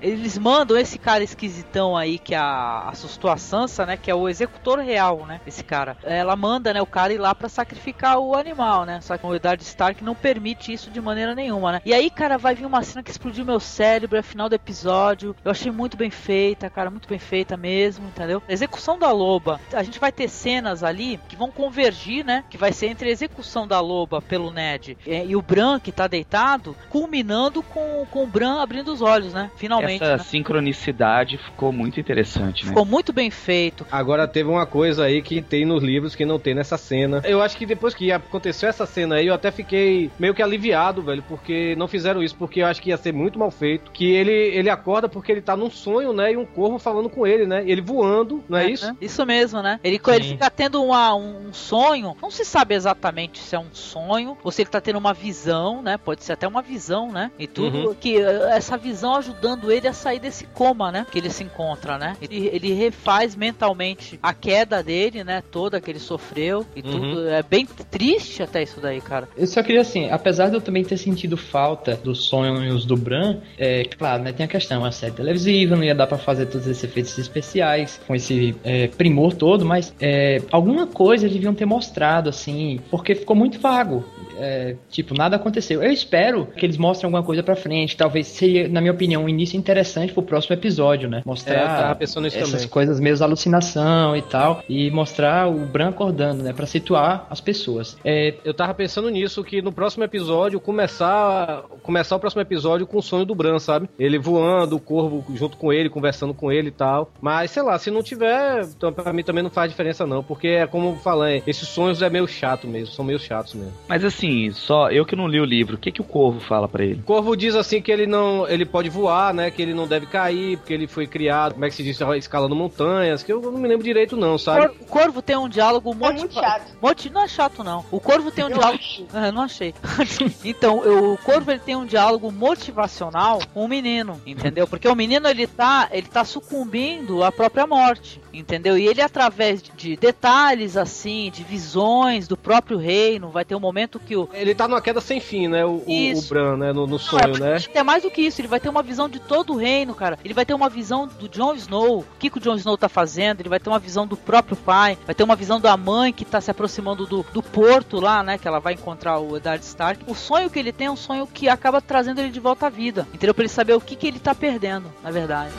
B: eles mandam esse cara esquisitão aí que assustou a Sansa, né? Que é o executor real, né? Esse cara. Ela manda, né, o cara ir lá pra sacrificar o animal, né? Só que o Eddard Stark não permite isso de maneira nenhuma, né? E aí, cara, vai vir uma cena que explodiu meu cérebro, é final do episódio. Eu achei muito bem feita, cara, muito bem feita mesmo, entendeu? A execução da loba. A gente vai ter cenas ali que vão convergir, né? Que vai ser entre a execução da loba pelo Ned e o Bran que tá deitado, culminando com o Bran abrindo os olhos, né? Finalmente.
H: Essa sincronicidade ficou muito interessante, né?
B: Ficou muito bem feito.
D: Agora teve uma coisa aí que tem nos livros que não tem nessa cena. Eu acho que depois que aconteceu essa cena aí, eu até fiquei meio que aliviado, velho, porque não fizeram isso, porque eu acho que ia ser muito mal feito. Que ele acorda porque ele tá num sonho, né? E um corvo falando com ele, né? Ele voando, não é isso?
B: Isso mesmo, né? Ele fica tendo um sonho. Não se sabe exatamente se é um sonho ou se ele tá tendo uma visão, né? Pode ser até uma visão, né? E tudo que essa visão ajudando ele a sair desse coma, né? Que ele se encontra, né? Ele refaz mentalmente a queda dele, né? Toda que ele sofreu e tudo. É bem triste até isso daí, cara.
G: Eu só queria assim, apesar de eu também ter sentido falta dos sonhos do Bran, claro, né? Tem a questão, uma série televisiva, não ia dar pra fazer todos esses efeitos especiais com esse primor todo, mas alguma coisa eles deviam ter mostrado, assim, porque ficou muito vago. Tipo, nada aconteceu. Eu espero que eles mostrem alguma coisa pra frente. Talvez seria, na minha opinião, um início interessante pro próximo episódio, né? Mostrar essas coisas, meio alucinação e tal. E mostrar o Bran acordando, né? Pra situar as pessoas.
D: Eu tava pensando nisso, que no próximo episódio, começar o próximo episódio com o sonho do Bran, sabe? Ele voando, o corvo junto com ele, conversando com ele e tal. Mas, sei lá, se não tiver, então, pra mim também não faz diferença não. Porque é como eu falei, esses sonhos é meio chato mesmo, são meio chatos mesmo.
H: Mas assim, só eu que não li o livro, o que o corvo fala pra ele?
D: O corvo diz assim que ele pode voar, né? Que ele não deve cair, porque ele foi criado, como é que se diz, escalando montanhas, que eu não me lembro direito não, sabe?
B: O corvo tem um diálogo
F: muito chato.
B: Não é chato não. O corvo tem um diálogo... não achei. Então, o corvo ele tem um diálogo motivacional com o menino, entendeu? Porque o menino ele tá sucumbindo à própria morte, entendeu? E ele, através de detalhes assim, de visões do próprio reino, vai ter um momento que
D: ele tá numa queda sem fim, né? O Bran, né? No sonho, né?
B: É mais do que isso, ele vai ter uma visão de todo o reino, cara. Ele vai ter uma visão do Jon Snow, o que o Jon Snow tá fazendo, ele vai ter uma visão do próprio pai, vai ter uma visão da mãe que tá se aproximando do porto lá, né? Que ela vai encontrar o Eddard Stark. O sonho que ele tem é um sonho que acaba trazendo ele de volta à vida, entendeu? Pra ele saber o que ele tá perdendo, na verdade.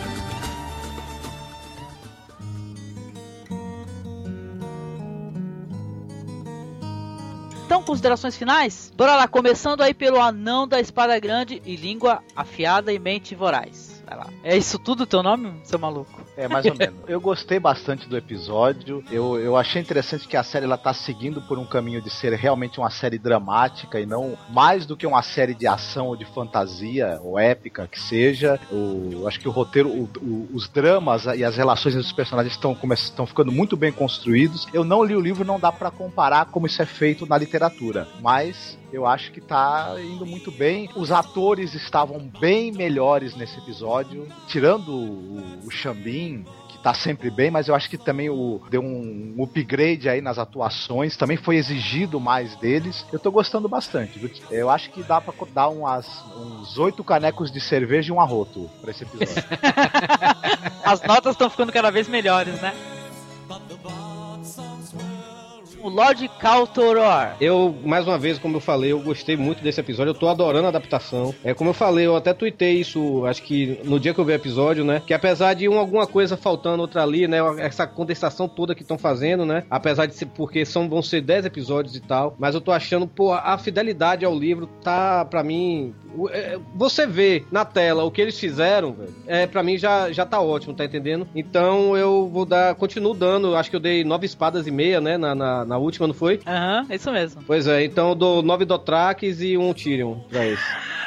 B: Então, considerações finais? Bora lá, começando aí pelo anão da espada grande e língua afiada e mente voraz. Vai lá. É isso tudo o teu nome, seu maluco?
C: Mais ou menos. Eu gostei bastante do episódio. Eu achei interessante que a série ela tá seguindo por um caminho de ser realmente uma série dramática e não mais do que uma série de ação ou de fantasia ou épica que seja. Eu acho que o roteiro, os dramas e as relações entre os personagens estão ficando muito bem construídos. Eu não li o livro, não dá pra comparar como isso é feito na literatura, mas eu acho que tá indo muito bem. Os atores estavam bem melhores nesse episódio, tirando o Xambin, que tá sempre bem, mas eu acho que também deu um upgrade aí nas atuações, também foi exigido mais deles. Eu tô gostando bastante, viu? Eu acho que dá pra dar uns 8 canecos de cerveja e um arroto pra esse episódio.
B: As notas estão ficando cada vez melhores, né? O Lord Kautoror.
D: Eu, mais uma vez, como eu falei, eu gostei muito desse episódio, eu tô adorando a adaptação. Como eu falei, eu até tuitei isso, acho que no dia que eu vi o episódio, né, que apesar de alguma coisa faltando, outra ali, né, essa condensação toda que estão fazendo, né, apesar de ser, porque vão ser 10 episódios e tal, mas eu tô achando, pô, a fidelidade ao livro tá, pra mim, você vê na tela o que eles fizeram, velho, pra mim já tá ótimo, tá entendendo? Então eu continuo dando, acho que eu dei 9 espadas e meia, né, na última, não foi?
B: É isso mesmo.
D: Pois é, então eu dou 9 Dothraques e um Tyrion pra esse.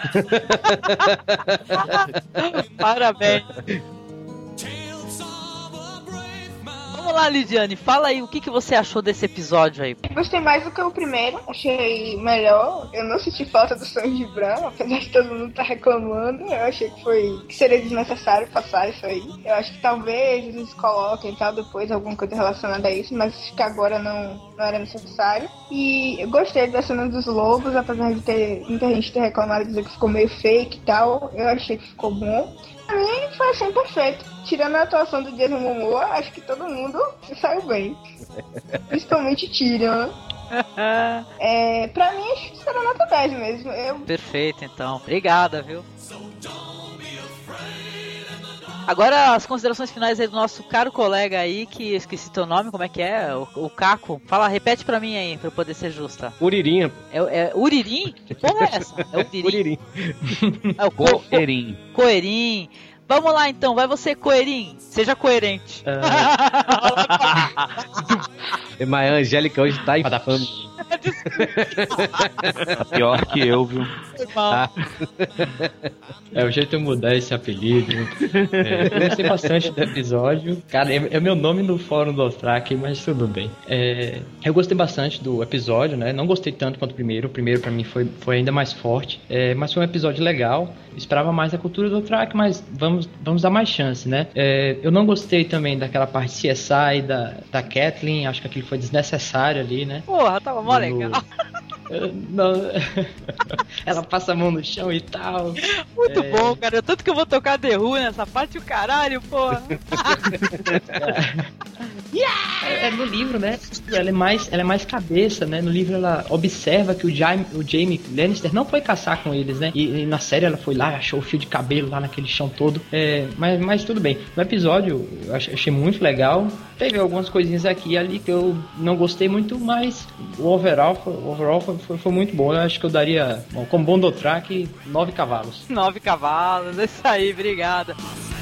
B: Parabéns. Vamos lá, Lidiane, fala aí o que você achou desse episódio aí.
F: Gostei mais do que o primeiro, achei melhor. Eu não senti falta do sonho de Bran, apesar de todo mundo estar reclamando. Eu achei que seria desnecessário passar isso aí. Eu acho que talvez eles coloquem tal depois alguma coisa relacionada a isso, mas acho que agora não era necessário. E eu gostei da cena dos lobos, apesar de muita gente ter reclamado, dizer que ficou meio fake e tal. Eu achei que ficou bom. que foi assim, perfeito. Tirando a atuação do Jason Momoa, acho que todo mundo se saiu bem. Principalmente Tyrion, né? Pra mim, acho que será nota 10 mesmo.
B: Perfeito, então. Obrigada, viu? Agora as considerações finais aí do nosso caro colega aí, que eu esqueci teu nome, como é que é? O Caco. Fala, repete pra mim aí, pra eu poder ser justa.
D: Uririnha.
B: É Uririm? Que porra é essa? É o Uririm. É o
H: Coerim.
B: Coerim. Vamos lá então, vai você, Coerim. Seja coerente.
D: Mas a Angélica hoje tá infame.
H: Tá pior que eu, viu?
G: É o jeito de eu mudar esse apelido. Eu gostei bastante do episódio. Cara, é meu nome no fórum do Ostrak, mas tudo bem. Eu gostei bastante do episódio, né? Não gostei tanto quanto o primeiro. O primeiro pra mim foi ainda mais forte. Mas foi um episódio legal. Esperava mais da cultura do Ostrak, mas vamos dar mais chance, né? Eu não gostei também daquela parte CSI da Kathleen. Acho que aquilo foi desnecessário ali, né?
B: Porra, tava mó legal.
G: Não, ela passa a mão no chão e tal.
B: Muito bom, cara. Tanto que eu vou tocar The Who nessa parte, o caralho, porra.
G: No livro, né? Ela é mais cabeça, né? No livro ela observa que o Jaime Lannister não foi caçar com eles, né? E na série ela foi lá, achou o fio de cabelo lá naquele chão todo. Mas tudo bem. No episódio eu achei muito legal. Teve algumas coisinhas aqui e ali que eu não gostei muito, mas o overall foi muito bom. Eu acho que eu daria, como bom do track, 9 cavalos.
B: 9 cavalos, é isso aí, obrigado.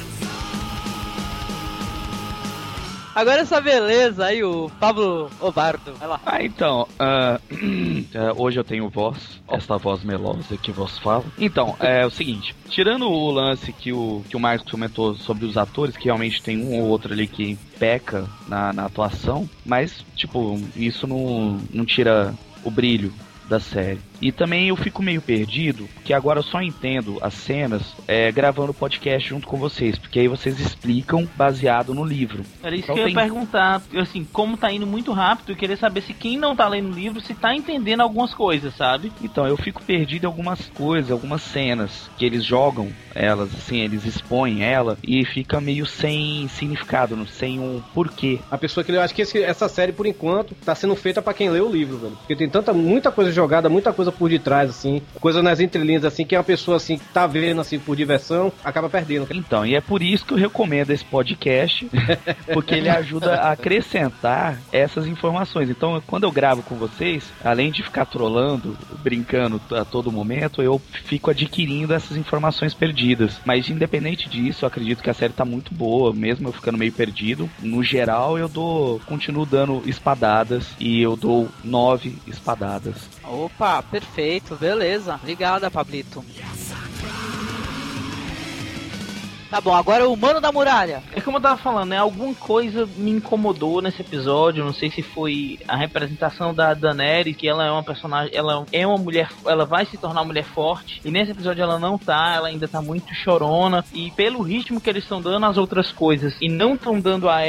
B: Agora essa beleza aí, o Pablo Obardo, vai lá.
H: Então, hoje eu tenho voz, esta voz melosa que vos fala. Então, é o seguinte, tirando o lance que o Marcos comentou sobre os atores, que realmente tem um ou outro ali que peca na atuação, mas, tipo, isso não tira o brilho da série. E também eu fico meio perdido, porque agora eu só entendo as cenas gravando o podcast junto com vocês, porque aí vocês explicam baseado no livro.
E: Era isso que eu ia perguntar, assim, como tá indo muito rápido, eu queria saber se quem não tá lendo o livro, se tá entendendo algumas coisas, sabe?
H: Então, eu fico perdido em algumas coisas, algumas cenas, que eles jogam elas, assim, eles expõem ela, e fica meio sem significado, sem um porquê.
D: A pessoa que eu acho que essa série, por enquanto, tá sendo feita pra quem lê o livro, velho. Porque tem muita coisa jogada, muita coisa por detrás, assim, coisa nas entrelinhas, assim, que uma pessoa, assim, que tá vendo, assim, por diversão, acaba perdendo.
H: Então, e é por isso que eu recomendo esse podcast, porque ele ajuda a acrescentar essas informações. Então, quando eu gravo com vocês, além de ficar trolando, brincando a todo momento, eu fico adquirindo essas informações perdidas. Mas, independente disso, eu acredito que a série tá muito boa, mesmo eu ficando meio perdido. No geral, continuo dando espadadas, e eu dou 9 espadadas.
B: Opa, perfeito, beleza. Obrigada, Pablito. Tá bom, agora o Mano da Muralha.
E: É como eu tava falando, né? Alguma coisa me incomodou nesse episódio. Não sei se foi a representação da Daenerys, que ela é uma personagem, ela é uma mulher, ela vai se tornar uma mulher forte. E nesse episódio ela não tá, ela ainda tá muito chorona. E pelo ritmo que eles estão dando as outras coisas e não estão dando a